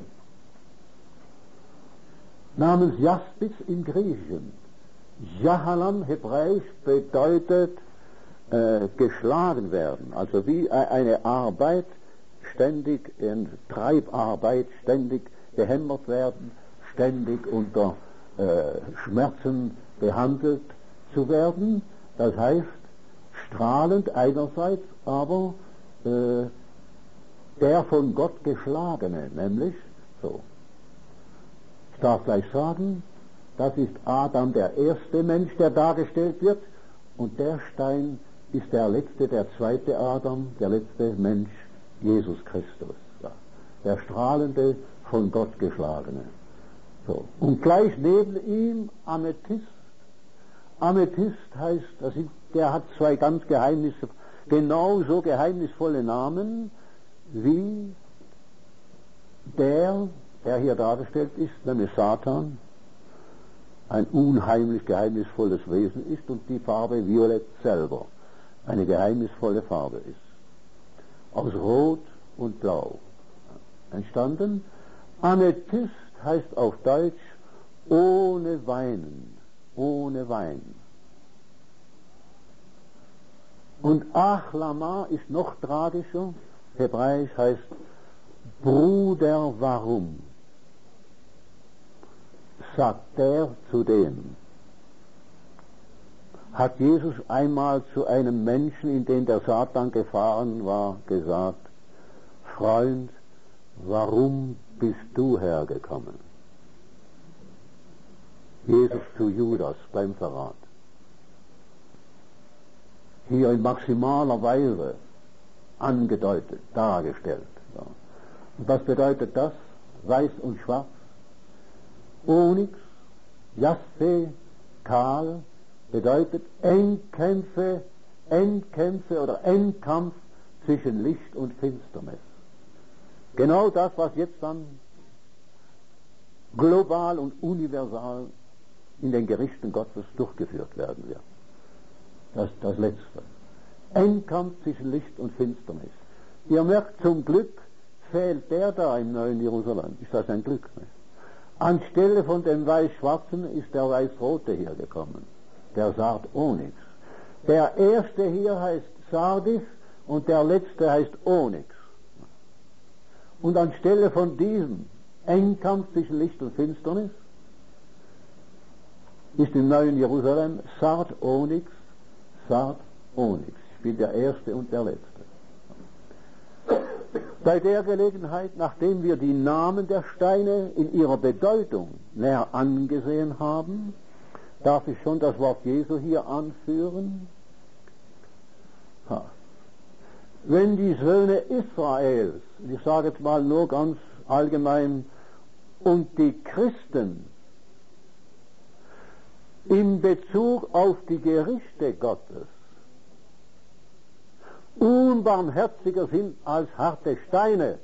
namens Jaspis im Griechischen. Jahalam hebräisch bedeutet geschlagen werden, also wie eine Arbeit, ständig in Treibarbeit, ständig gehämmert werden, ständig unter Schmerzen behandelt zu werden, das heißt strahlend einerseits, aber der von Gott geschlagene, nämlich so. Ich darf gleich sagen, das ist Adam, der erste Mensch, der dargestellt wird, und der Stein ist der letzte, der zweite Adam, der letzte Mensch, Jesus Christus, ja. Der strahlende, von Gott geschlagene. So. Und gleich neben ihm Amethyst. Amethyst heißt, der hat zwei ganz genauso geheimnisvolle Namen wie der hier dargestellt ist, nämlich Satan, ein unheimlich geheimnisvolles Wesen ist und die Farbe Violett selber eine geheimnisvolle Farbe ist. Aus Rot und Blau entstanden. Amethyst heißt auf Deutsch ohne Weinen, ohne Wein. Und Achlama ist noch tragischer, hebräisch heißt Bruder, warum? Sagt der zu dem. Hat Jesus einmal zu einem Menschen, in den der Satan gefahren war, gesagt, Freund, warum bist du hergekommen? Jesus zu Judas beim Verrat. Hier in maximaler Weise angedeutet, dargestellt. Ja. Und was bedeutet das? Weiß und schwarz, Onyx, Jaspe, Kahl, bedeutet Endkämpfe oder Endkampf zwischen Licht und Finsternis. Genau das, was jetzt dann global und universal in den Gerichten Gottes durchgeführt werden wird. Das Letzte. Endkampf zwischen Licht und Finsternis. Ihr merkt, zum Glück fehlt der da im neuen Jerusalem. Ist das ein Glück? Nicht? Anstelle von dem Weiß-Schwarzen ist der Weiß-Rote hier gekommen. Der Sard-Onyx. Der erste hier heißt Sardis und der letzte heißt Onyx. Und anstelle von diesem Endkampf zwischen Licht und Finsternis ist im neuen Jerusalem Sard-Onyx, Sard-Onyx. Ich bin der Erste und der Letzte. Bei der Gelegenheit, nachdem wir die Namen der Steine in ihrer Bedeutung näher angesehen haben, darf ich schon das Wort Jesu hier anführen. Wenn die Söhne Israels, ich sage jetzt mal nur ganz allgemein, und die Christen in Bezug auf die Gerichte Gottes unbarmherziger sind als harte Steine,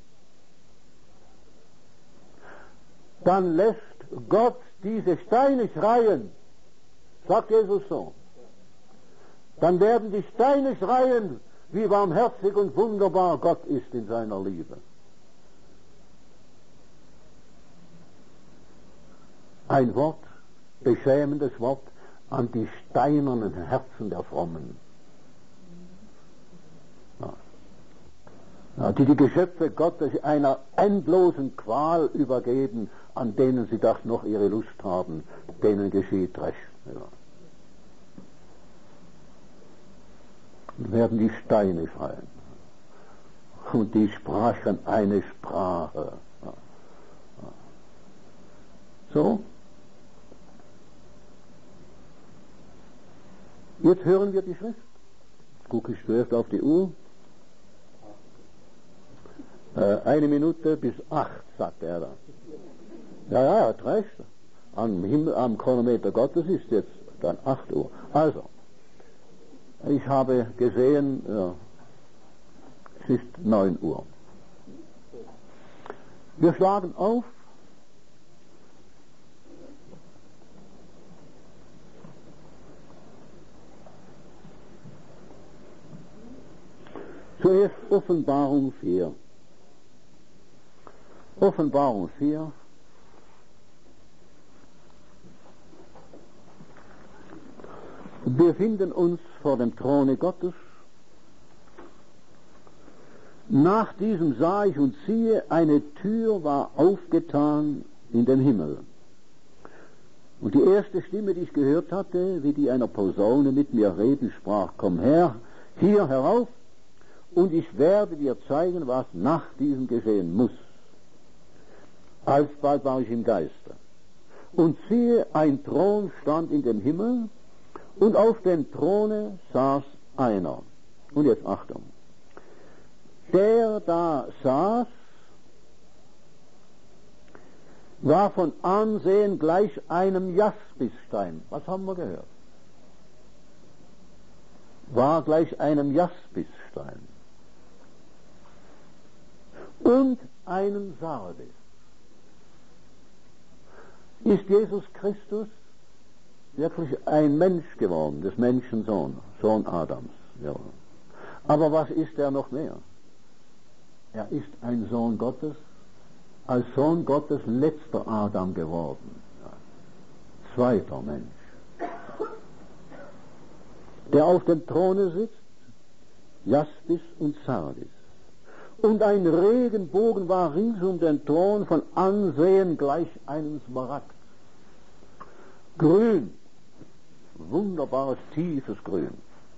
dann lässt Gott diese Steine schreien, sagt Jesus so. Dann werden die Steine schreien, wie barmherzig und wunderbar Gott ist in seiner Liebe. Ein Wort, beschämendes Wort an die steinernen Herzen der Frommen. Ja, die Geschöpfe Gottes einer endlosen Qual übergeben, an denen sie doch noch ihre Lust haben, denen geschieht Recht. Ja. Dann werden die Steine schreien. Und die sprachen eine Sprache. Ja. Ja. So. Jetzt hören wir die Schrift. Gucke ich zuerst auf die Uhr. 1 Minute bis 8, sagt er da. Ja, er hat recht. Am Chronometer Gottes ist jetzt dann 8 Uhr. Also, ich habe gesehen, es ist 9 Uhr. Wir schlagen auf. Zuerst Offenbarung 4. Offenbarung 4. Wir finden uns vor dem Throne Gottes. Nach diesem sah ich und siehe, eine Tür war aufgetan in den Himmel. Und die erste Stimme, die ich gehört hatte, wie die einer Posaune mit mir reden, sprach: Komm her, hier herauf, und ich werde dir zeigen, was nach diesem geschehen muss. Alsbald war ich im Geiste. Und siehe, ein Thron stand in dem Himmel, und auf dem Throne saß einer. Und jetzt Achtung. Der da saß, war von Ansehen gleich einem Jaspisstein. Was haben wir gehört? War gleich einem Jaspisstein. Und einem Sardis. Ist Jesus Christus wirklich ein Mensch geworden, des Menschensohn, Sohn Adams? Ja. Aber was ist er noch mehr? Er ist ein Sohn Gottes, als Sohn Gottes letzter Adam geworden. Ja. Zweiter Mensch. Der auf dem Throne sitzt, Jaspis und Sardis. Und ein Regenbogen war rings um den Thron von Ansehen gleich einem Smaragd. Grün, wunderbares, tiefes Grün.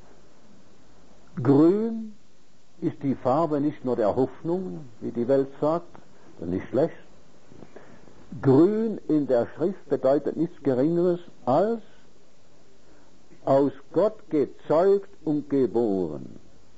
Grün ist die Farbe nicht nur der Hoffnung, wie die Welt sagt, das ist nicht schlecht. Grün in der Schrift bedeutet nichts Geringeres als aus Gott gezeugt und geboren.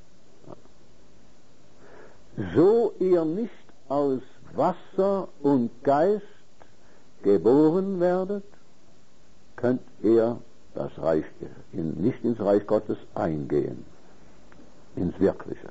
So ihr nicht aus Wasser und Geist geboren werdet, könnt ihr das Reich, nicht ins Reich Gottes eingehen, ins Wirkliche.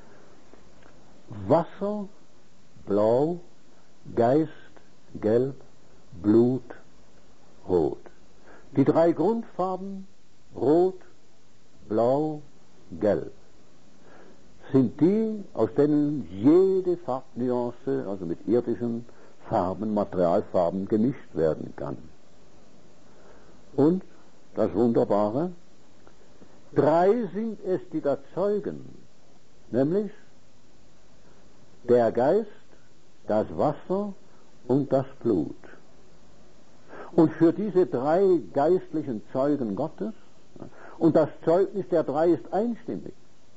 Wasser, blau, Geist, gelb, Blut, rot. Die drei Grundfarben, rot, blau, gelb, sind die, aus denen jede Farbnuance, also mit irdischen Farben, Materialfarben gemischt werden kann. Und das Wunderbare, drei sind es, die da zeugen, nämlich der Geist, das Wasser und das Blut. Und für diese drei geistlichen Zeugen Gottes, und das Zeugnis der drei ist einstimmig.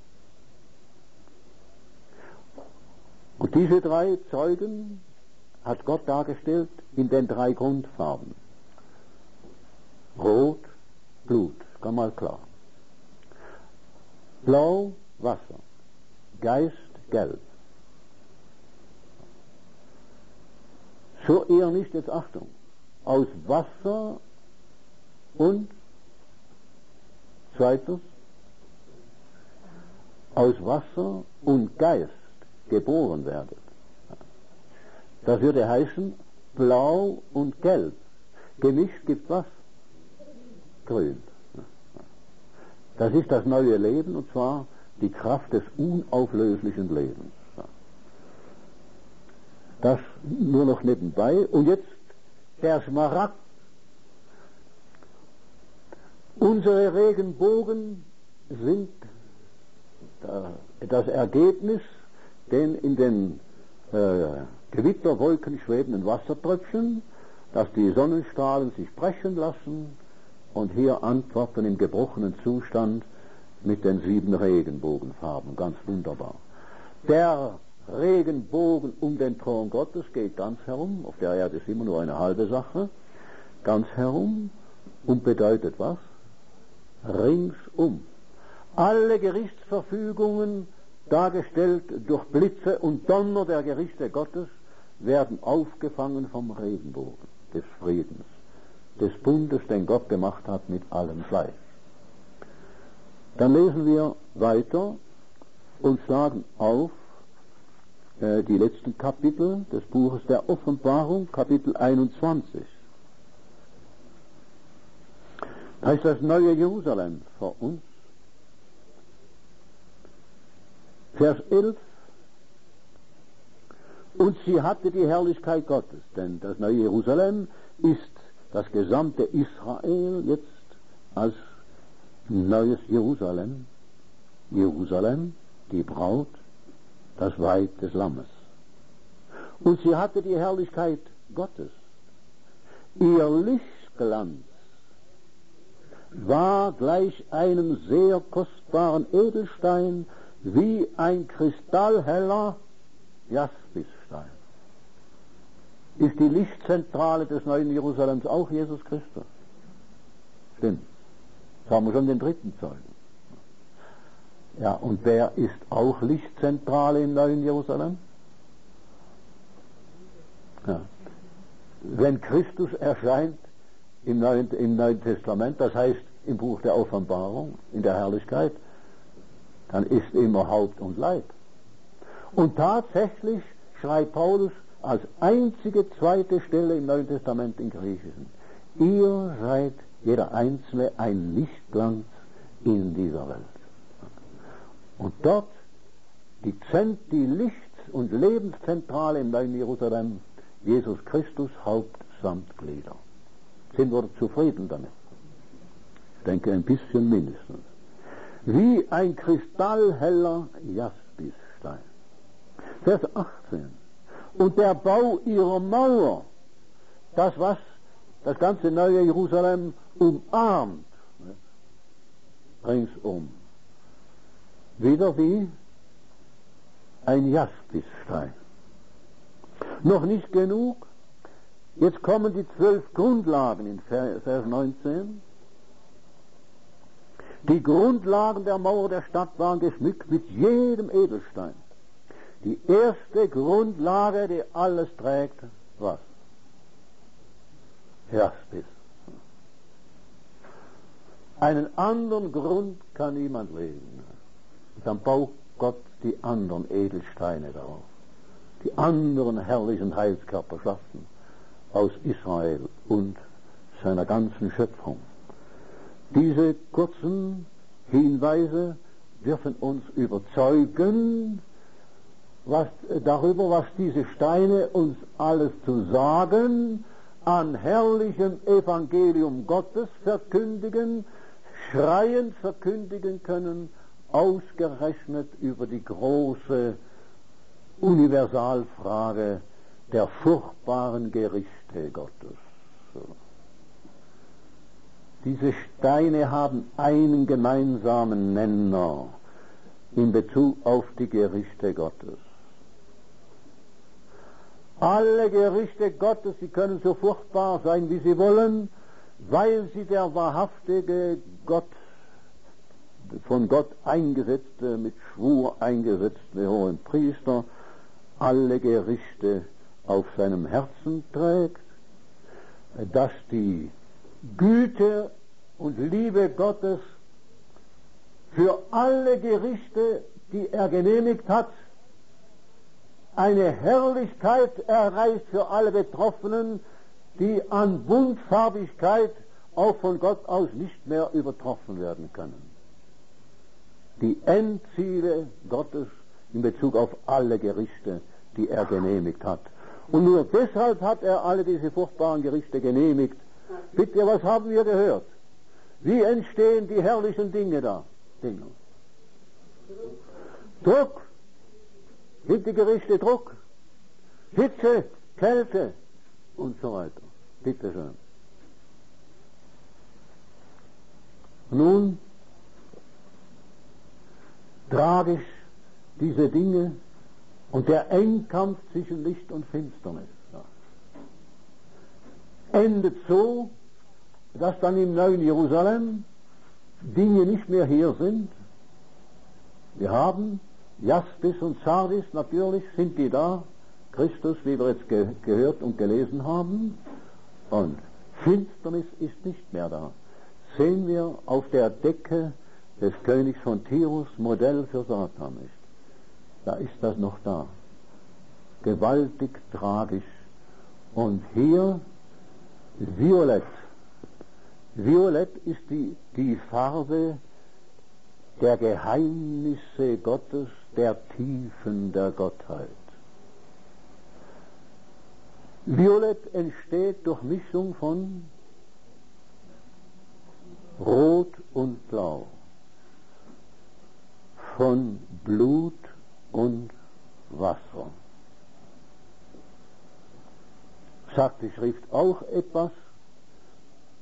Und diese drei Zeugen hat Gott dargestellt in den drei Grundfarben. Rot, Blut, ganz mal klar. Blau, Wasser. Geist, gelb. So eher nicht, jetzt Achtung, aus Wasser und zweitens aus Wasser und Geist geboren werdet. Das würde heißen, blau und gelb. Gemischt gibt was? Grün. Das ist das neue Leben, und zwar die Kraft des unauflöslichen Lebens. Das nur noch nebenbei. Und jetzt der Smaragd. Unsere Regenbogen sind das Ergebnis den in den Gewitterwolken schwebenden Wassertröpfchen, dass die Sonnenstrahlen sich brechen lassen und hier antworten im gebrochenen Zustand mit den 7 Regenbogenfarben. Ganz wunderbar. Der Regenbogen um den Thron Gottes geht ganz herum. Auf der Erde ist immer nur eine halbe Sache. Ganz herum und bedeutet was? Ringsum. Alle Gerichtsverfügungen, dargestellt durch Blitze und Donner der Gerichte Gottes, werden aufgefangen vom Regenbogen des Friedens, des Bundes, den Gott gemacht hat mit allem Fleisch. Dann lesen wir weiter und schlagen auf die letzten Kapitel des Buches der Offenbarung, Kapitel 21. Da ist das neue Jerusalem vor uns. Vers 11. Und sie hatte die Herrlichkeit Gottes, denn das neue Jerusalem ist das gesamte Israel jetzt als neues Jerusalem. Jerusalem, die Braut, das Weib des Lammes. Und sie hatte die Herrlichkeit Gottes. Ihr Licht Glanz war gleich einem sehr kostbaren Edelstein, wie ein kristallheller Jaspisstein. Ist die Lichtzentrale des neuen Jerusalems auch Jesus Christus? Stimmt. Jetzt haben wir schon den dritten Zeugen. Ja, und wer ist auch Lichtzentrale im neuen Jerusalem? Ja. Wenn Christus erscheint im Neuen Testament, das heißt im Buch der Offenbarung, in der Herrlichkeit, dann ist immer Haupt und Leib. Und tatsächlich schreibt Paulus als einzige zweite Stelle im Neuen Testament in Griechischen: Ihr seid, jeder Einzelne, ein Lichtglanz in dieser Welt. Und dort die Lichts- und Lebenszentrale im neuen Jerusalem, Jesus Christus, Haupt samt Glieder. Sind wir zufrieden damit? Ich denke ein bisschen mindestens. Wie ein kristallheller Jaspisstein. Vers 18. Und der Bau ihrer Mauer, das was das ganze neue Jerusalem umarmt, ringsum, wieder wie ein Jaspisstein. Noch nicht genug. Jetzt kommen die 12 Grundlagen in Vers 19. Die Grundlagen der Mauer der Stadt waren geschmückt mit jedem Edelstein. Die erste Grundlage, die alles trägt, was? Jaspis. Einen anderen Grund kann niemand legen. Dann baut Gott die anderen Edelsteine darauf. Die anderen herrlichen Heilskörperschaften aus Israel und seiner ganzen Schöpfung. Diese kurzen Hinweise dürfen uns überzeugen darüber, was diese Steine uns alles zu sagen, an herrlichem Evangelium Gottes verkündigen, schreiend verkündigen können, ausgerechnet über die große Universalfrage der furchtbaren Gerichte Gottes. Diese Steine haben einen gemeinsamen Nenner in Bezug auf die Gerichte Gottes. Alle Gerichte Gottes, sie können so furchtbar sein, wie sie wollen, weil sie der wahrhaftige Gott, von Gott eingesetzte, mit Schwur eingesetzte hohen Priester, alle Gerichte auf seinem Herzen trägt, dass die Güte und Liebe Gottes für alle Gerichte, die er genehmigt hat, eine Herrlichkeit erreicht für alle Betroffenen, die an Buntfarbigkeit auch von Gott aus nicht mehr übertroffen werden können. Die Endziele Gottes in Bezug auf alle Gerichte, die er genehmigt hat. Und nur deshalb hat er alle diese furchtbaren Gerichte genehmigt. Bitte, was haben wir gehört? Wie entstehen die herrlichen Dinge da? Druck. Sind die Gerichte Druck? Hitze, Kälte und so weiter. Bitte schön. Nun, tragisch diese Dinge und der Endkampf zwischen Licht und Finsternis endet so, dass dann im neuen Jerusalem Dinge nicht mehr hier sind. Wir haben Jaspis und Sardis, natürlich sind die da, Christus, wie wir jetzt gehört und gelesen haben, und Finsternis ist nicht mehr da. Sehen wir auf der Decke des Königs von Tyrus, Modell für Satan ist. Da ist das noch da. Gewaltig tragisch. Und hier Violett. Violett ist die Farbe der Geheimnisse Gottes, der Tiefen der Gottheit. Violett entsteht durch Mischung von Rot und Blau, von Blut und Wasser. Sagt die Schrift auch etwas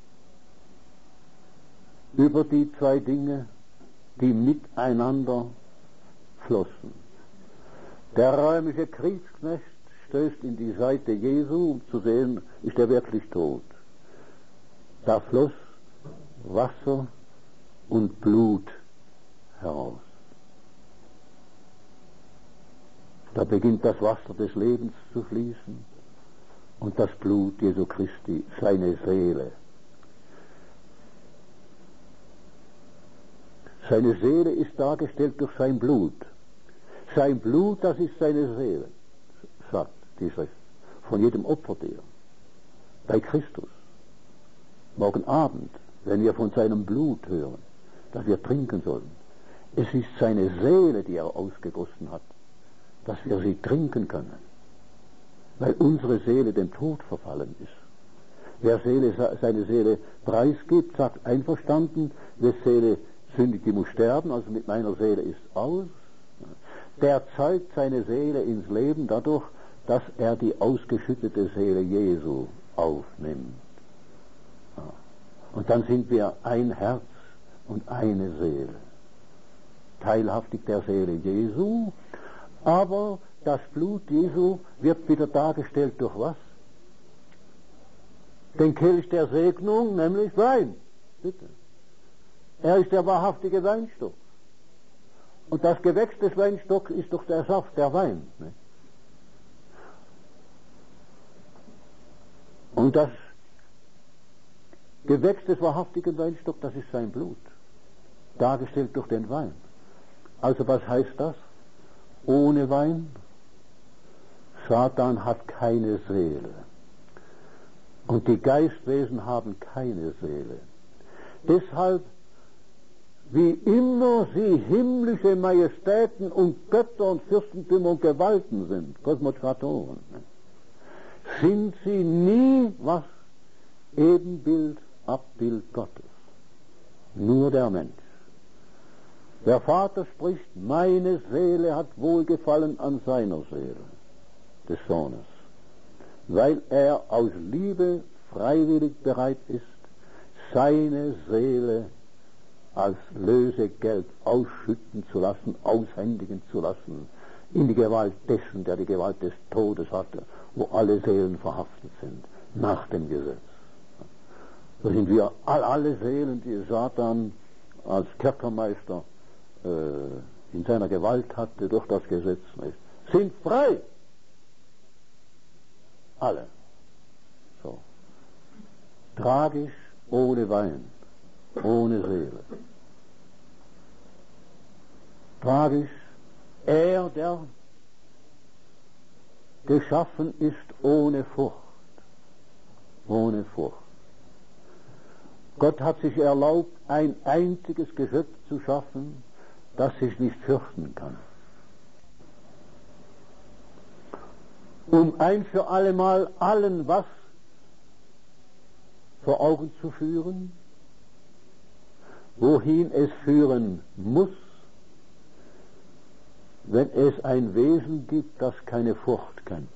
über die zwei Dinge, die miteinander flossen. Der römische Kriegsknecht stößt in die Seite Jesu, um zu sehen, ist er wirklich tot. Da floss Wasser und Blut heraus. Da beginnt das Wasser des Lebens zu fließen und das Blut Jesu Christi, seine Seele. Seine Seele ist dargestellt durch sein Blut. Sein Blut, das ist seine Seele, sagt die Schrift, von jedem Opfertier. Bei Christus. Morgen Abend, wenn wir von seinem Blut hören, das wir trinken sollen. Es ist seine Seele, die er ausgegossen hat, dass wir sie trinken können. Weil unsere Seele dem Tod verfallen ist. Wer seine Seele preisgibt, sagt einverstanden, wer Seele sündigt, die muss sterben, also mit meiner Seele ist aus. Der zeugt seine Seele ins Leben dadurch, dass er die ausgeschüttete Seele Jesu aufnimmt. Und dann sind wir ein Herz und eine Seele. Teilhaftig der Seele Jesu, aber das Blut Jesu wird wieder dargestellt durch was? Den Kelch der Segnung, nämlich Wein. Bitte. Er ist der wahrhaftige Weinstock. Und das Gewächs des Weinstocks ist doch der Saft, der Wein. Ne? Und das Gewächs des wahrhaftigen Weinstocks, das ist sein Blut. Dargestellt durch den Wein. Also was heißt das? Ohne Wein? Satan hat keine Seele. Und die Geistwesen haben keine Seele. Deshalb, wie immer sie himmlische Majestäten und Götter und Fürstentümer und Gewalten sind, Kosmokratoren, sind sie nie was? Ebenbild, Abbild Gottes. Nur der Mensch. Der Vater spricht, meine Seele hat Wohlgefallen an seiner Seele, des Sohnes, weil er aus Liebe freiwillig bereit ist, seine Seele als Lösegeld ausschütten zu lassen, aushändigen zu lassen, in die Gewalt dessen, der die Gewalt des Todes hatte, wo alle Seelen verhaftet sind, nach dem Gesetz. So sind wir alle Seelen, die Satan als Kerkermeister in seiner Gewalt hatte durch das Gesetz, nicht, sind frei. Alle. So. Tragisch, ohne Wein, ohne Seele. Tragisch, er, der geschaffen ist ohne Furcht. Ohne Furcht. Gott hat sich erlaubt, ein einziges Geschöpf zu schaffen, das sich nicht fürchten kann. Um ein für allemal allen was vor Augen zu führen, wohin es führen muss, wenn es ein Wesen gibt, das keine Furcht kennt.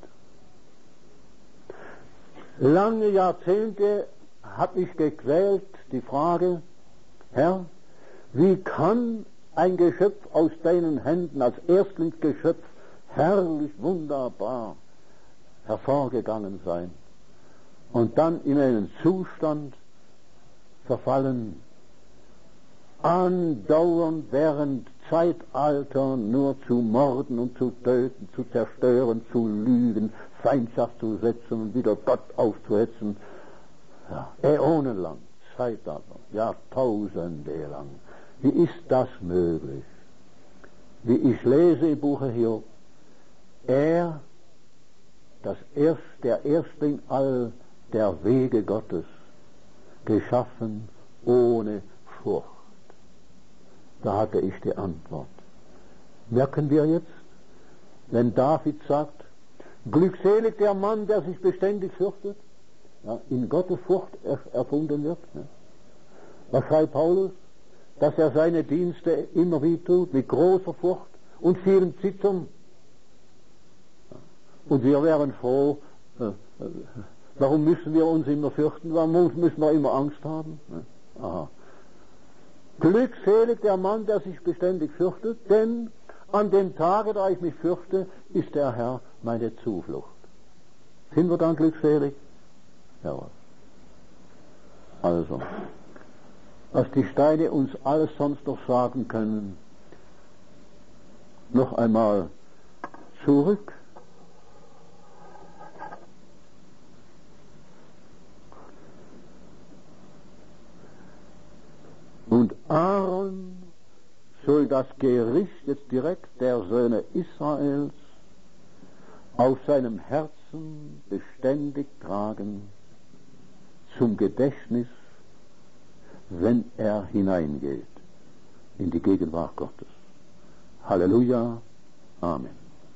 Lange Jahrzehnte habe ich gequält die Frage, Herr, wie kann ein Geschöpf aus deinen Händen als Erstlingsgeschöpf herrlich, wunderbar hervorgegangen sein und dann in einen Zustand verfallen, andauernd während Zeitalter nur zu morden und zu töten, zu zerstören, zu lügen, Feindschaft zu setzen und wieder Gott aufzuhetzen, ja, äonenlang, Zeitalter, Jahrtausende lang. Wie ist das möglich? Wie ich lese im Buche Hiob, der Erstling all der Wege Gottes, geschaffen ohne Furcht. Da hatte ich die Antwort. Merken wir jetzt, wenn David sagt, glückselig der Mann, der sich beständig fürchtet, ja, in Gottes Furcht erfunden wird. Ne? Was schreibt Paulus? Dass er seine Dienste immer wieder tut, mit großer Furcht und vielen Zittern. Und wir wären froh, warum müssen wir uns immer fürchten, warum müssen wir immer Angst haben? Aha. Glückselig der Mann, der sich beständig fürchtet, denn an dem Tage, da ich mich fürchte, ist der Herr meine Zuflucht. Sind wir dann glückselig? Ja. Also, was die Steine uns alles sonst noch sagen können, noch einmal zurück. Und Aaron soll das Gericht jetzt direkt der Söhne Israels auf seinem Herzen beständig tragen, zum Gedächtnis, wenn er hineingeht in die Gegenwart Gottes. Halleluja, Amen.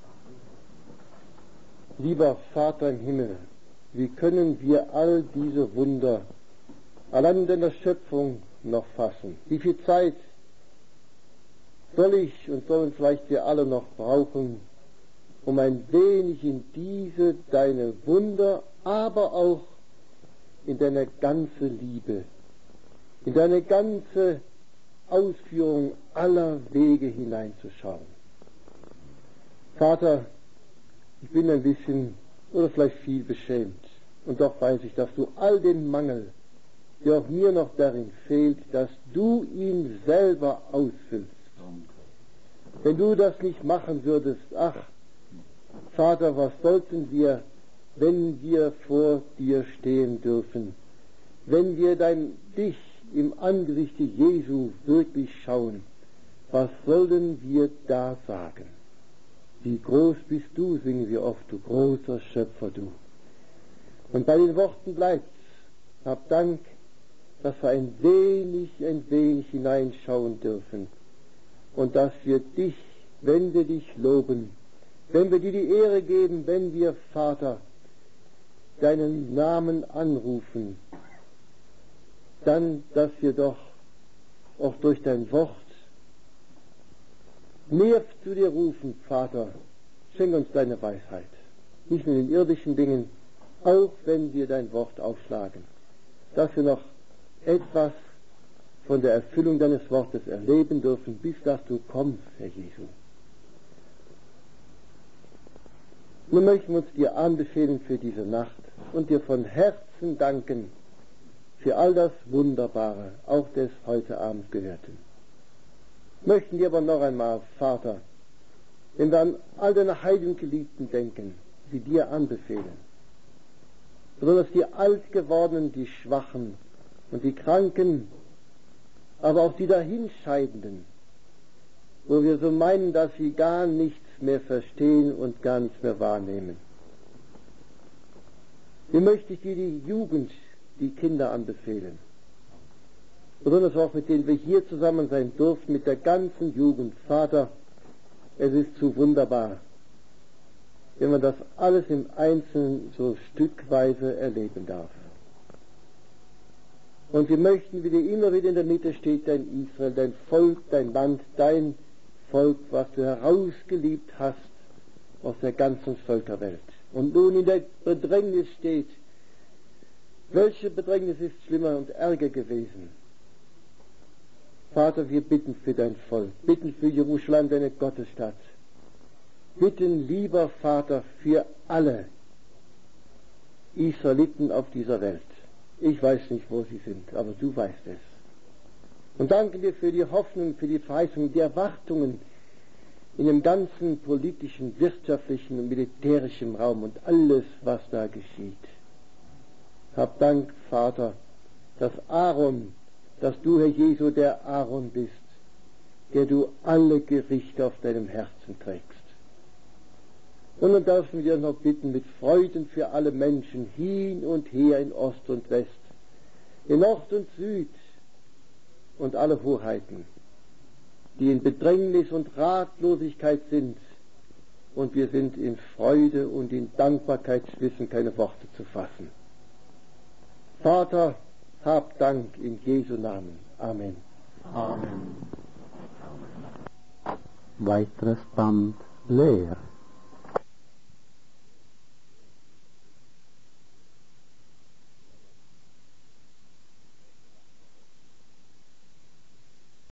Lieber Vater im Himmel, wie können wir all diese Wunder allein in der Schöpfung noch fassen? Wie viel Zeit soll ich und sollen vielleicht wir alle noch brauchen, um ein wenig in diese deine Wunder, aber auch in deine ganze Liebe, in deine ganze Ausführung aller Wege hineinzuschauen. Vater, ich bin ein bisschen oder vielleicht viel beschämt, und doch weiß ich, dass du all den Mangel, der auch mir noch darin fehlt, dass du ihn selber ausfüllst. Wenn du das nicht machen würdest, ach, Vater, was sollten wir, wenn wir vor dir stehen dürfen, wenn wir dich im Angesichte Jesu wirklich schauen, was sollen wir da sagen? Wie groß bist du, singen wir oft, du großer Schöpfer, du. Und bei den Worten bleibt's. Hab Dank, dass wir ein wenig hineinschauen dürfen und dass wir dich, wenn wir dich loben, wenn wir dir die Ehre geben, wenn wir, Vater, deinen Namen anrufen, dann, dass wir doch auch durch dein Wort mehr zu dir rufen, Vater, schenk uns deine Weisheit, nicht nur in den irdischen Dingen, auch wenn wir dein Wort aufschlagen, dass wir noch etwas von der Erfüllung deines Wortes erleben dürfen, bis dass du kommst, Herr Jesu. Nun möchten wir uns dir anbefehlen für diese Nacht und dir von Herzen danken für all das Wunderbare, auch des heute Abend Gehörten. Möchten dir aber noch einmal, Vater, wenn wir an all deine heiligen Geliebten denken, sie dir anbefehlen, besonders die Altgewordenen, die Schwachen und die Kranken, aber auch die Dahinscheidenden, wo wir so meinen, dass sie gar nichts mehr verstehen und gar nichts mehr wahrnehmen. Wie möchte ich dir die Jugend, die Kinder anbefehlen, besonders auch mit denen wir hier zusammen sein durften, mit der ganzen Jugend. Vater, es ist zu wunderbar, wenn man das alles im Einzelnen so stückweise erleben darf. Und wir möchten, wie dir immer wieder in der Mitte steht, dein Israel, dein Volk, dein Land, dein Volk, was du herausgeliebt hast aus der ganzen Völkerwelt. Und nun in der Bedrängnis steht. Welche Bedrängnis ist schlimmer und ärger gewesen? Vater, wir bitten für dein Volk, bitten für Jerusalem, deine Gottesstadt. Bitten, lieber Vater, für alle Israeliten auf dieser Welt. Ich weiß nicht, wo sie sind, aber du weißt es. Und danke dir für die Hoffnung, für die Verheißung, die Erwartungen in dem ganzen politischen, wirtschaftlichen und militärischen Raum und alles, was da geschieht. Hab Dank, Vater, dass du, Herr Jesu, der Aaron bist, der du alle Gerichte auf deinem Herzen trägst. Und dann dürfen wir noch bitten, mit Freuden für alle Menschen hin und her in Ost und West, in Nord und Süd und alle Hoheiten, die in Bedrängnis und Ratlosigkeit sind, und wir sind in Freude und in Dankbarkeit, wissen keine Worte zu fassen. Vater, hab Dank in Jesu Namen. Amen. Amen. Weiteres Band leer.